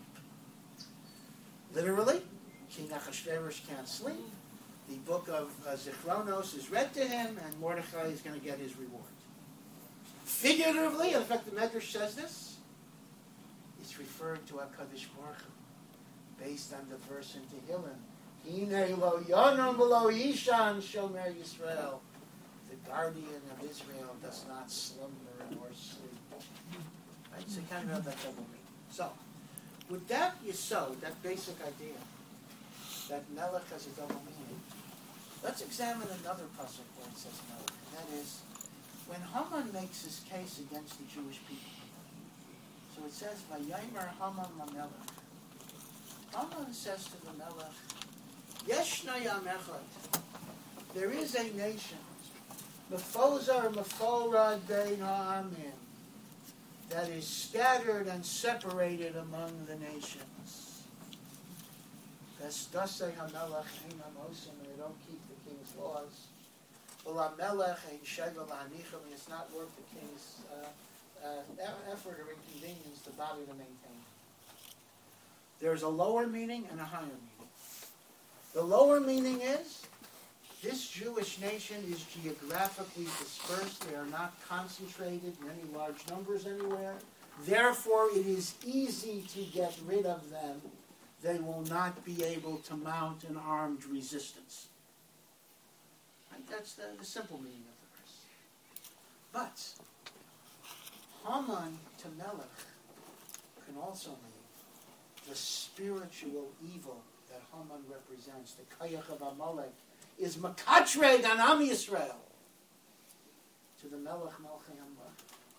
Literally, King Achashverosh can't sleep. The book of uh, Zichronos is read to him, and Mordechai is going to get his reward. Figuratively, in fact, the Medrash says this, it's referring to HaKadosh Baruch Hu, based on the verse in Tehillim, Hine lo yonam v'lo yishan shomer Yisrael. the guardian of Israel does not slumber nor sleep. Right? So you kind of have that double meaning. So, with that yesod, that basic idea, that melech has a double meaning, let's examine another pasuk where it says melech. And that is, when Haman makes his case against the Jewish people. So it says, Vayomer Haman lamelech. Haman says to the melech, Yeshna yam echad. There is a nation, Mefozar Meforad bein ha'amim, that is scattered and separated among the nations. Vesdasei hamelech ein hamosim, and they don't keep the king's laws. V'lamelech ein shevel ha'anicham, and it's not worth the king's uh, uh, effort or inconvenience to bother to maintain. There's a lower meaning and a higher meaning. The lower meaning is, this Jewish nation is geographically dispersed. They are not concentrated in any large numbers anywhere. Therefore, it is easy to get rid of them. They will not be able to mount an armed resistance. Right? That's the, the simple meaning of the verse. But Haman to Melech can also mean the spiritual evil that Haman represents, the Kayach of Amalek, is Makatreg on Am Yisrael to the Melech Malchei Amlech.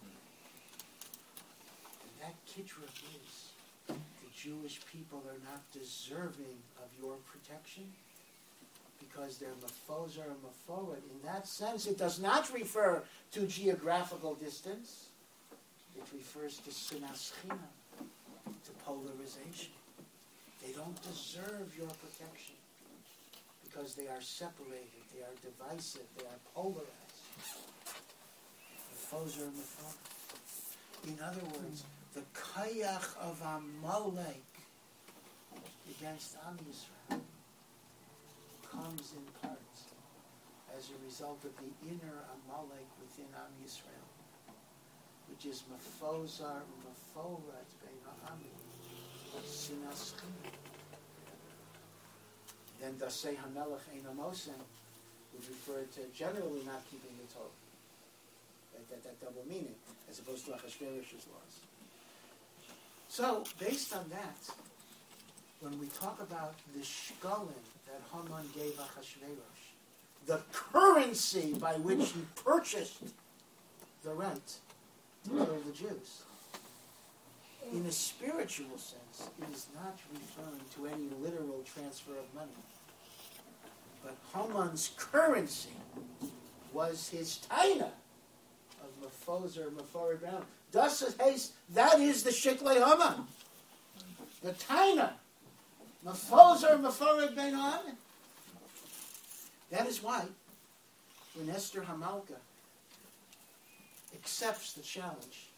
And that kitrug is the Jewish people are not deserving of your protection because they're Mefozer and Meforad. In that sense, it does not refer to geographical distance. It refers to Sinas Chinam, to polarization. They don't deserve your protection because they are separated, they are divisive, they are polarized. Mefozer and Meforad. In other words, the Kayach of Amalek against Am Yisrael comes in part as a result of the inner Amalek within Am Yisrael, which is Mefozar Meforad bein ha'amim, Sinas Chinam. Then Dasei HaMelech Ein HaMosem would refer to generally not keeping the Torah. That, that, that double meaning, as opposed to Achashverosh's laws. So, based on that, when we talk about the shkalim that Haman gave Achashverosh, the currency by which he purchased the right to kill the Jews, in a spiritual sense, it is not referring to any literal transfer of money. But Haman's currency was his taina of Mefozer, Meforad bein ha'amim. Thus it haste, that is the Shiklei Haman. The taina. Mefozer, Meforad bein ha'amim. That is why, when Esther Hamalka accepts the challenge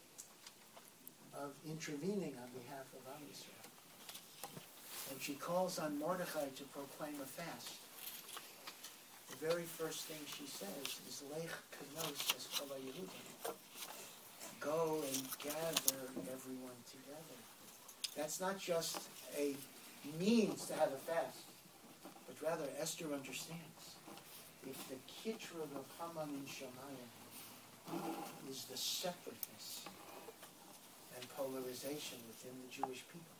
of intervening on behalf of Am Yisrael, and she calls on Mordechai to proclaim a fast, the very first thing she says is, Lech kanos es kol haYehudim. Go and gather everyone together. That's not just a means to have a fast, but rather Esther understands if the kitrug of Haman in Shemayim is the separateness and polarization within the Jewish people,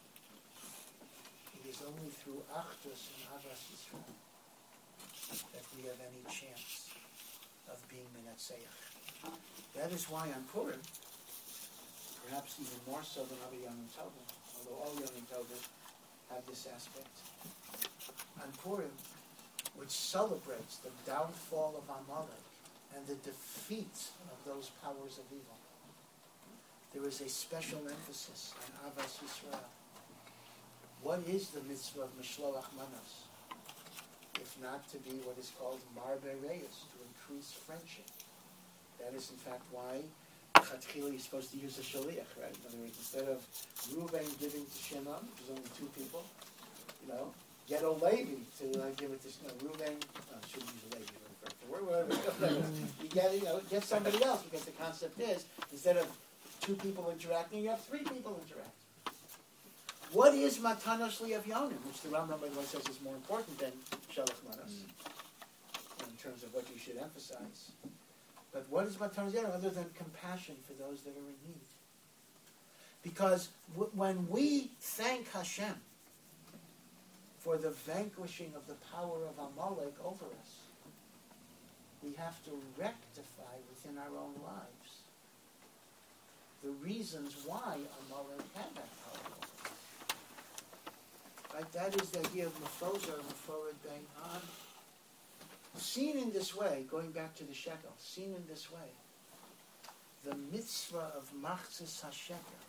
it is only through Achdus and Avas Yisrael that we have any chance of being Menatzeach. That is why on Purim, perhaps even more so than other Yom Tovim, although all Yom Tovim have this aspect, on Purim, which celebrates the downfall of Amalek and the defeat of those powers of evil, there is a special emphasis on Avas Yisrael. What is the mitzvah of Mishloach Manos, if not to be what is called Marbe Reis, to increase friendship? That is, in fact, why Chatchila you're supposed to use a shaliach, right? In other words, instead of Reuven giving to Shimon, which is only two people, you know, get a Levi to uh, give it to you know, Reuven. Uh, shouldn't use a Levi, or whatever. You get, you know, get somebody else, because the concept is, instead of two people interacting, you have three people interact. What is Matanos Li of Yonim, which the Rambam, by the way, says is more important than Shalach Manos, mm. in terms of what you should emphasize? But what is Matanos Yadam other than compassion for those that are in need? Because w- when we thank Hashem for the vanquishing of the power of Amalek over us, we have to rectify within our own lives the reasons why Amalek had that power over us. Right? That is the idea of Mefozer, Mefored Ben Han. Seen in this way, going back to the shekel, seen in this way, the mitzvah of Machzis HaShekel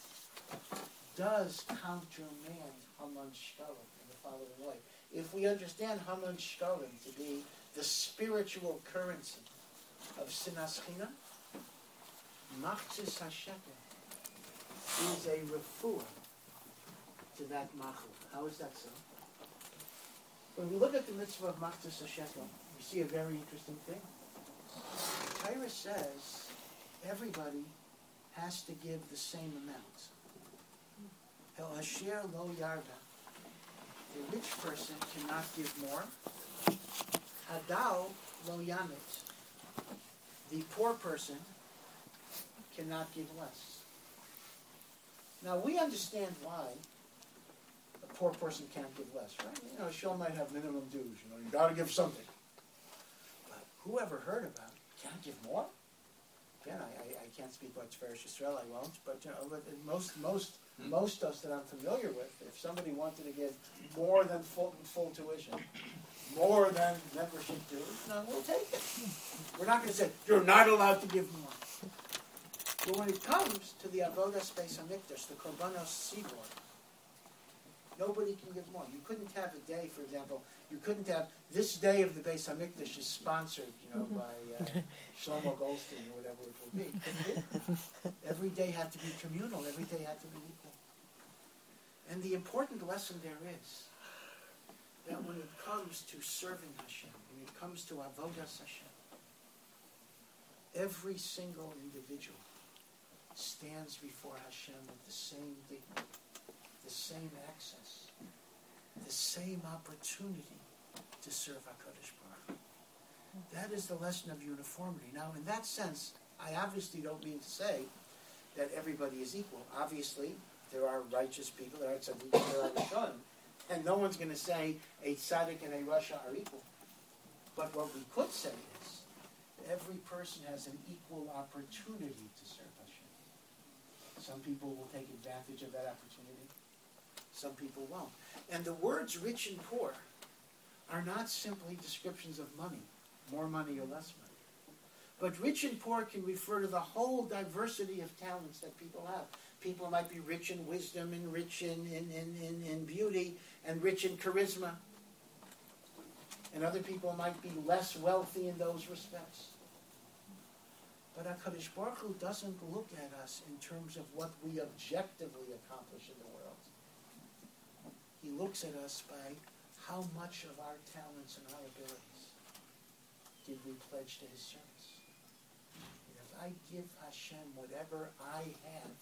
does countermand Haman Shkalim in the following way. If we understand Haman Shkalim to be the spiritual currency of Sinas Chinam, Machzis HaShekel is a refuah to that machul. How is that so? When we look at the mitzvah of Machzis HaShekel, we see a very interesting thing. Torah says everybody has to give the same amount. El Asher Lo Yarda. The rich person cannot give more. Hadal Lo Yamit. The poor person cannot give less. Now we understand why a poor person can't give less, right? You know, a show might have minimum dues. You know, you got to give something. But who ever heard about can't give more? Again, I, I, I can't speak about Tiferes Yisrael. I won't. But you know, but most most most of us that I'm familiar with, if somebody wanted to give more than full full tuition, more than membership dues, no, we'll take it. We're not going to say you're not allowed to give more. But when it comes to the Avodas Beis Hamikdash, the Korbanos Sibor, nobody can give more. You couldn't have a day, for example, you couldn't have, this day of the Beis Hamikdash is sponsored, you know, by uh, Shlomo Goldstein or whatever it will be. Every day had to be communal. Every day had to be equal. And the important lesson there is that when it comes to serving Hashem, when it comes to Avodas Hashem, every single individual stands before Hashem with the same dignity, the same access, the same opportunity to serve HaKadosh Baruch Hu. That is the lesson of uniformity. Now, in that sense, I obviously don't mean to say that everybody is equal. Obviously, there are righteous people, there are tzaddikim, there are rishon, and no one's going to say a tzaddik and a rasha are equal. But what we could say is every person has an equal opportunity to serve Hashem. Some people will take advantage of that opportunity. Some people won't. And the words rich and poor are not simply descriptions of money, more money or less money. But rich and poor can refer to the whole diversity of talents that people have. People might be rich in wisdom and rich in, in, in, in, in beauty and rich in charisma. And other people might be less wealthy in those respects. But HaKadosh Baruch Hu doesn't look at us in terms of what we objectively accomplish in the world. He looks at us by how much of our talents and our abilities did we pledge to His service. And if I give Hashem whatever I have,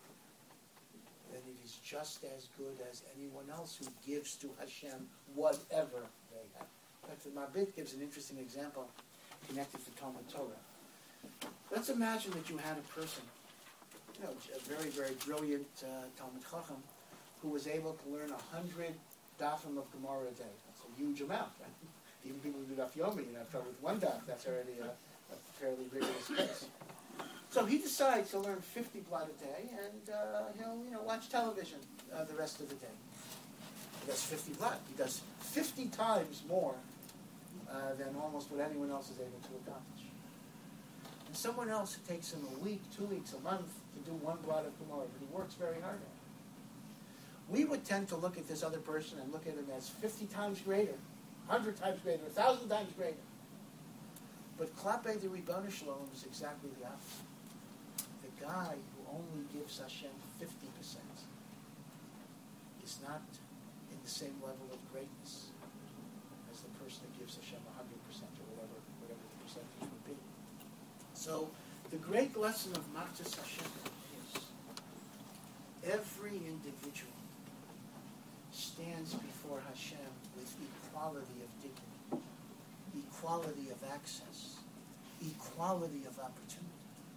then it is just as good as anyone else who gives to Hashem whatever they have. In fact, the Mabit gives an interesting example connected to Talmud Torah. Let's imagine that you had a person, you know, a very, very brilliant uh, Talmud Chacham, who was able to learn a hundred dafim of Gemara a day. That's a huge amount. Right? Even people who do daf yomi, you know, start with one daf. That's already a, a fairly rigorous pace. So he decides to learn fifty blot a day, and uh, he'll, you know, watch television uh, the rest of the day. He does fifty blot. He does fifty times more uh, than almost what anyone else is able to accomplish. And someone else, it takes him a week, two weeks, a month to do one blot of Gemara, but he works very hard at it. We would tend to look at this other person and look at him as fifty times greater, one hundred times greater, one thousand times greater. But Klape the Ribono Shalom is exactly the opposite. The guy who only gives Hashem fifty percent is not in the same level of greatness as the person that gives Hashem one hundred percent or whatever, whatever the percentage would be. So the great lesson of Machzis Hashem is every individual stands before Hashem with equality of dignity, equality of access, equality of opportunity.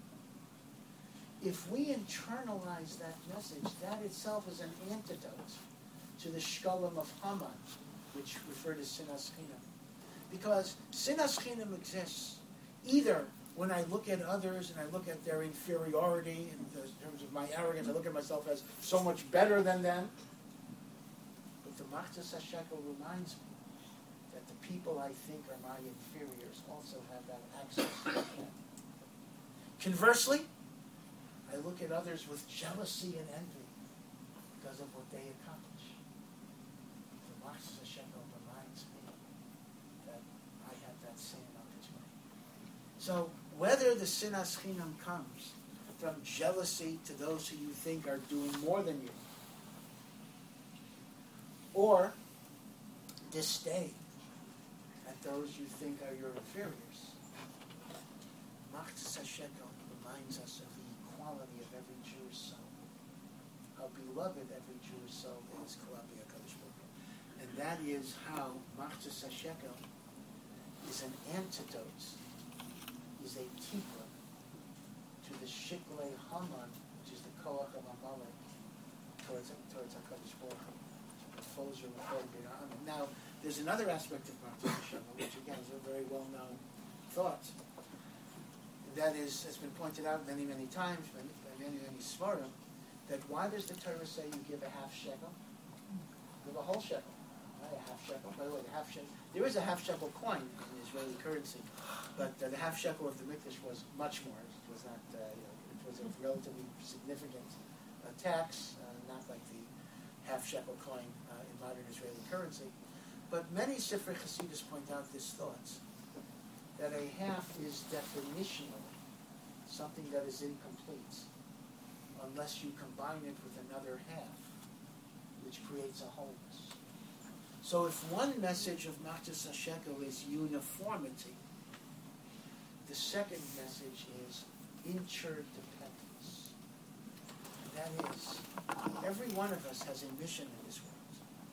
If we internalize that message, that itself is an antidote to the shkalim of Haman, which refer to sinas chinam. Because sinas chinam exists either when I look at others and I look at their inferiority in terms of my arrogance, I look at myself as so much better than them. But the Machzas HaShekel reminds me that the people I think are my inferiors also have that access to them. Conversely, I look at others with jealousy and envy because of what they accomplish. The Machzas HaShekel reminds me that I have that same opportunity. So whether the sinas chinam comes from jealousy to those who you think are doing more than you, or disdain at those you think are your inferiors, Machzas HaShekel reminds us of the equality of every Jewish soul. How beloved every Jewish soul is, Kalabi HaKadosh Baruch Hu. And that is how Machzas HaShekel is an antidote, is a tikva to the shiklei Haman, which is the koach of Amalek, towards, towards HaKadosh Baruch Hu. Now, there's another aspect of Machzas HaShekel, which again is a very well-known thought. That is, has been pointed out many, many times by many, many svarim, that why does the Torah say you give a half shekel? Give a whole shekel, not a half shekel. By the way, the half shekel, there is a half shekel coin in Israeli currency, but uh, the half shekel of the Mikdash was much more. It was not, uh, you know, it was a relatively significant uh, tax, uh, not like the half shekel coin uh, in modern Israeli currency. But many Sifrei Hasidus point out this thought, that a half is definitionally something that is incomplete unless you combine it with another half, which creates a wholeness. So if one message of Machzas HaShekel is uniformity, the second message is interdependence. That is, every one of us has a mission in this world.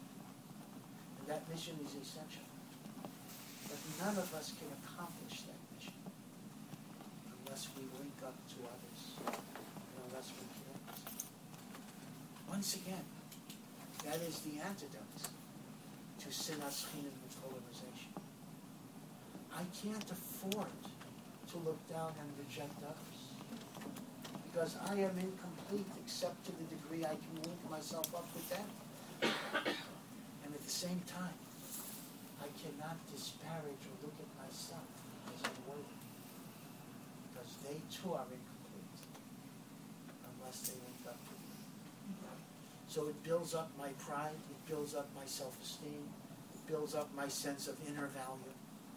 And that mission is essential. But none of us can accomplish that mission unless we link up to others, and unless we connect. Once again, that is the antidote to sinas chinam and polarization. I can't afford to look down and reject others because I am incomplete except to the degree I can link myself up with them. And at the same time, I cannot disparage or look at myself as unworthy because they too are incomplete unless they link up to me. So it builds up my pride, it builds up my self-esteem, it builds up my sense of inner value,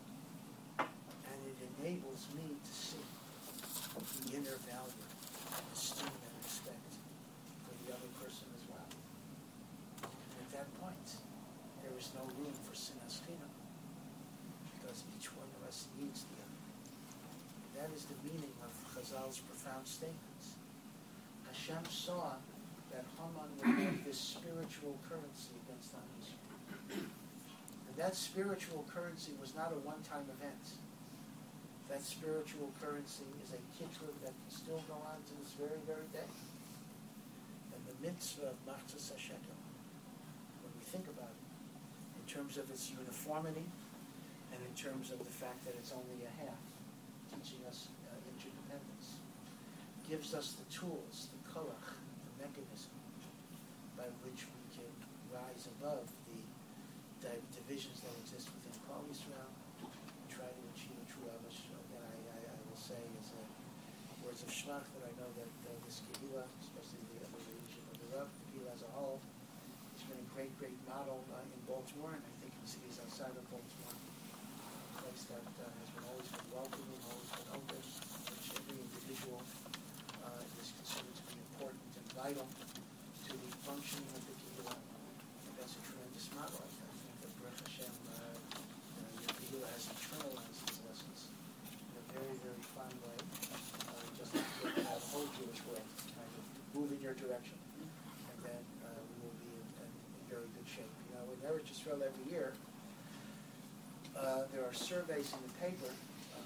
and it enables me to see the inner value, esteem and respect for the other person as well. And at that point, there is no room for sinas chinam because each one of us needs the other. That is the meaning of Chazal's profound statements. Hashem saw that Haman would have this spiritual currency against Am Yisrael. And that spiritual currency was not a one-time event. That spiritual currency is a kitrug that can still go on to this very, very day. And the mitzvah of Machzas HaShekel, when we think about it, in terms of its uniformity, and in terms of the fact that it's only a half, teaching us uh, interdependence, gives us the tools, the koach, the mechanism by which we can rise above the di- divisions that exist within Klal Yisrael, and try to achieve a true Avosh. Again, I, I, I will say as a words of Shmach that I know that uh, this Kehillah, especially the other leadership of the Rav, the Kehillah as a whole, has been a great, great model uh, in Baltimore, and I think in cities outside of Baltimore, a place that uh, has been always been welcoming, always been open, which every individual uh, is considered to be important and vital to the functioning of the Kehillah. I think that's a tremendous model. I think that Baruch Hashem, uh, uh, your Kehillah has internalized these lessons in a very, very fun way, uh, just like the whole Jewish world kind of move in your direction. And then uh, we will be in, in, in very good shape. You know, in Eretz Yisrael every year, uh, there are surveys in the paper. Uh, one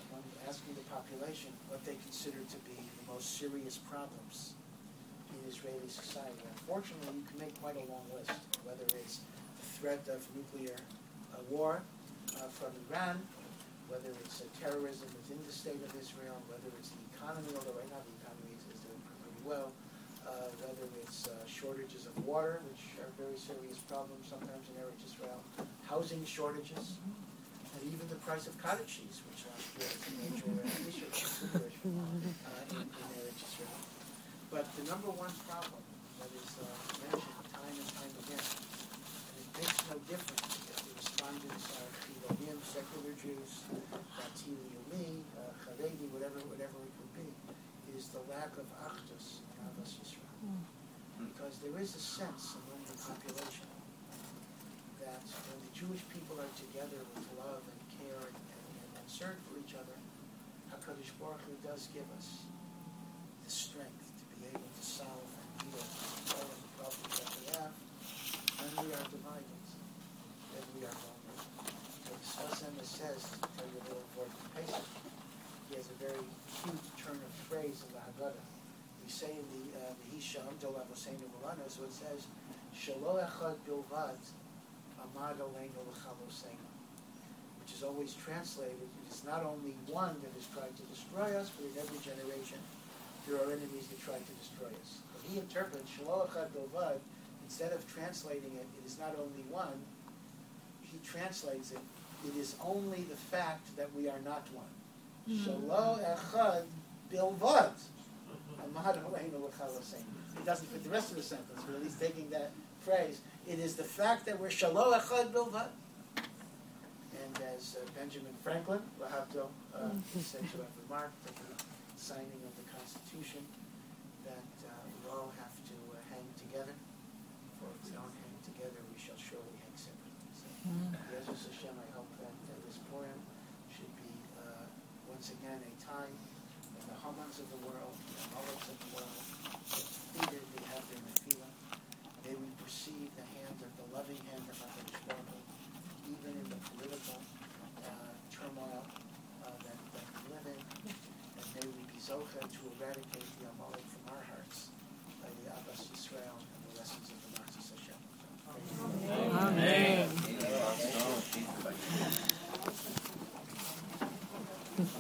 asking the population what they consider to be the most serious problems in Israeli society. Unfortunately, you can make quite a long list, whether it's the threat of nuclear uh, war uh, from Iran, whether it's uh, terrorism within the state of Israel, whether it's the economy, although right now the economy is, is doing pretty well, uh, whether it's uh, shortages of water, which are very serious problems sometimes in Eretz Israel, housing shortages, and even the price of cottage cheese, which last year was a major uh, issue uh, in, in Eretz Israel. But the number one problem that is uh, mentioned time and time again, and it makes no difference if the respondents are Chilonim, secular Jews, Dati Leumi, uh, Haredi, whatever, whatever it could be, is the lack of Achdus in Ahavas Yisrael. Because there is a sense among the population that when the Jewish people are together with love and care and, and, and serve for each other, HaKadosh Baruch Hu does give us the strength to be able to solve and deal with all of the problems that we have. When we are divided, then we are vulnerable. So the Sfas Emes says, to tell you a little word from Pesach, he has a very cute turn of phrase in the Haggadah. We say in the V'hisha Amdol Avoseinu V'lanu, so it says, Shelo echad bilvad amad aleinu l'chaloseinu, which is always translated, it is not only one that has tried to destroy us, but in every generation there are enemies that try to destroy us. But he interprets Shelo echad bilvad, instead of translating it, it is not only one, he translates it, it is only the fact that we are not one. Shelo echad bilvad. He doesn't fit the rest of the sentence, but at least taking that phrase, it is the fact that we're Shelo echad bilvad. And as uh, Benjamin Franklin, Lahavdil, uh, said to have remarked at the signing of the Constitution, that uh, we all have to uh, hang together, for if we don't hang together, we shall surely hang separately. So, Yezus Hashem, I hope that uh, this poem should be uh, once again a time when the Hamans of the world, the Malaks of the world, defeated the have their Nefila. May we perceive the hand of the loving hand of HaKadosh Baruch Hu, even in the political uh, turmoil uh, that, that we live in, and may we be zocha to eradicate the Amalek from our hearts by the Ahavas Yisrael and the lessons of the Matzah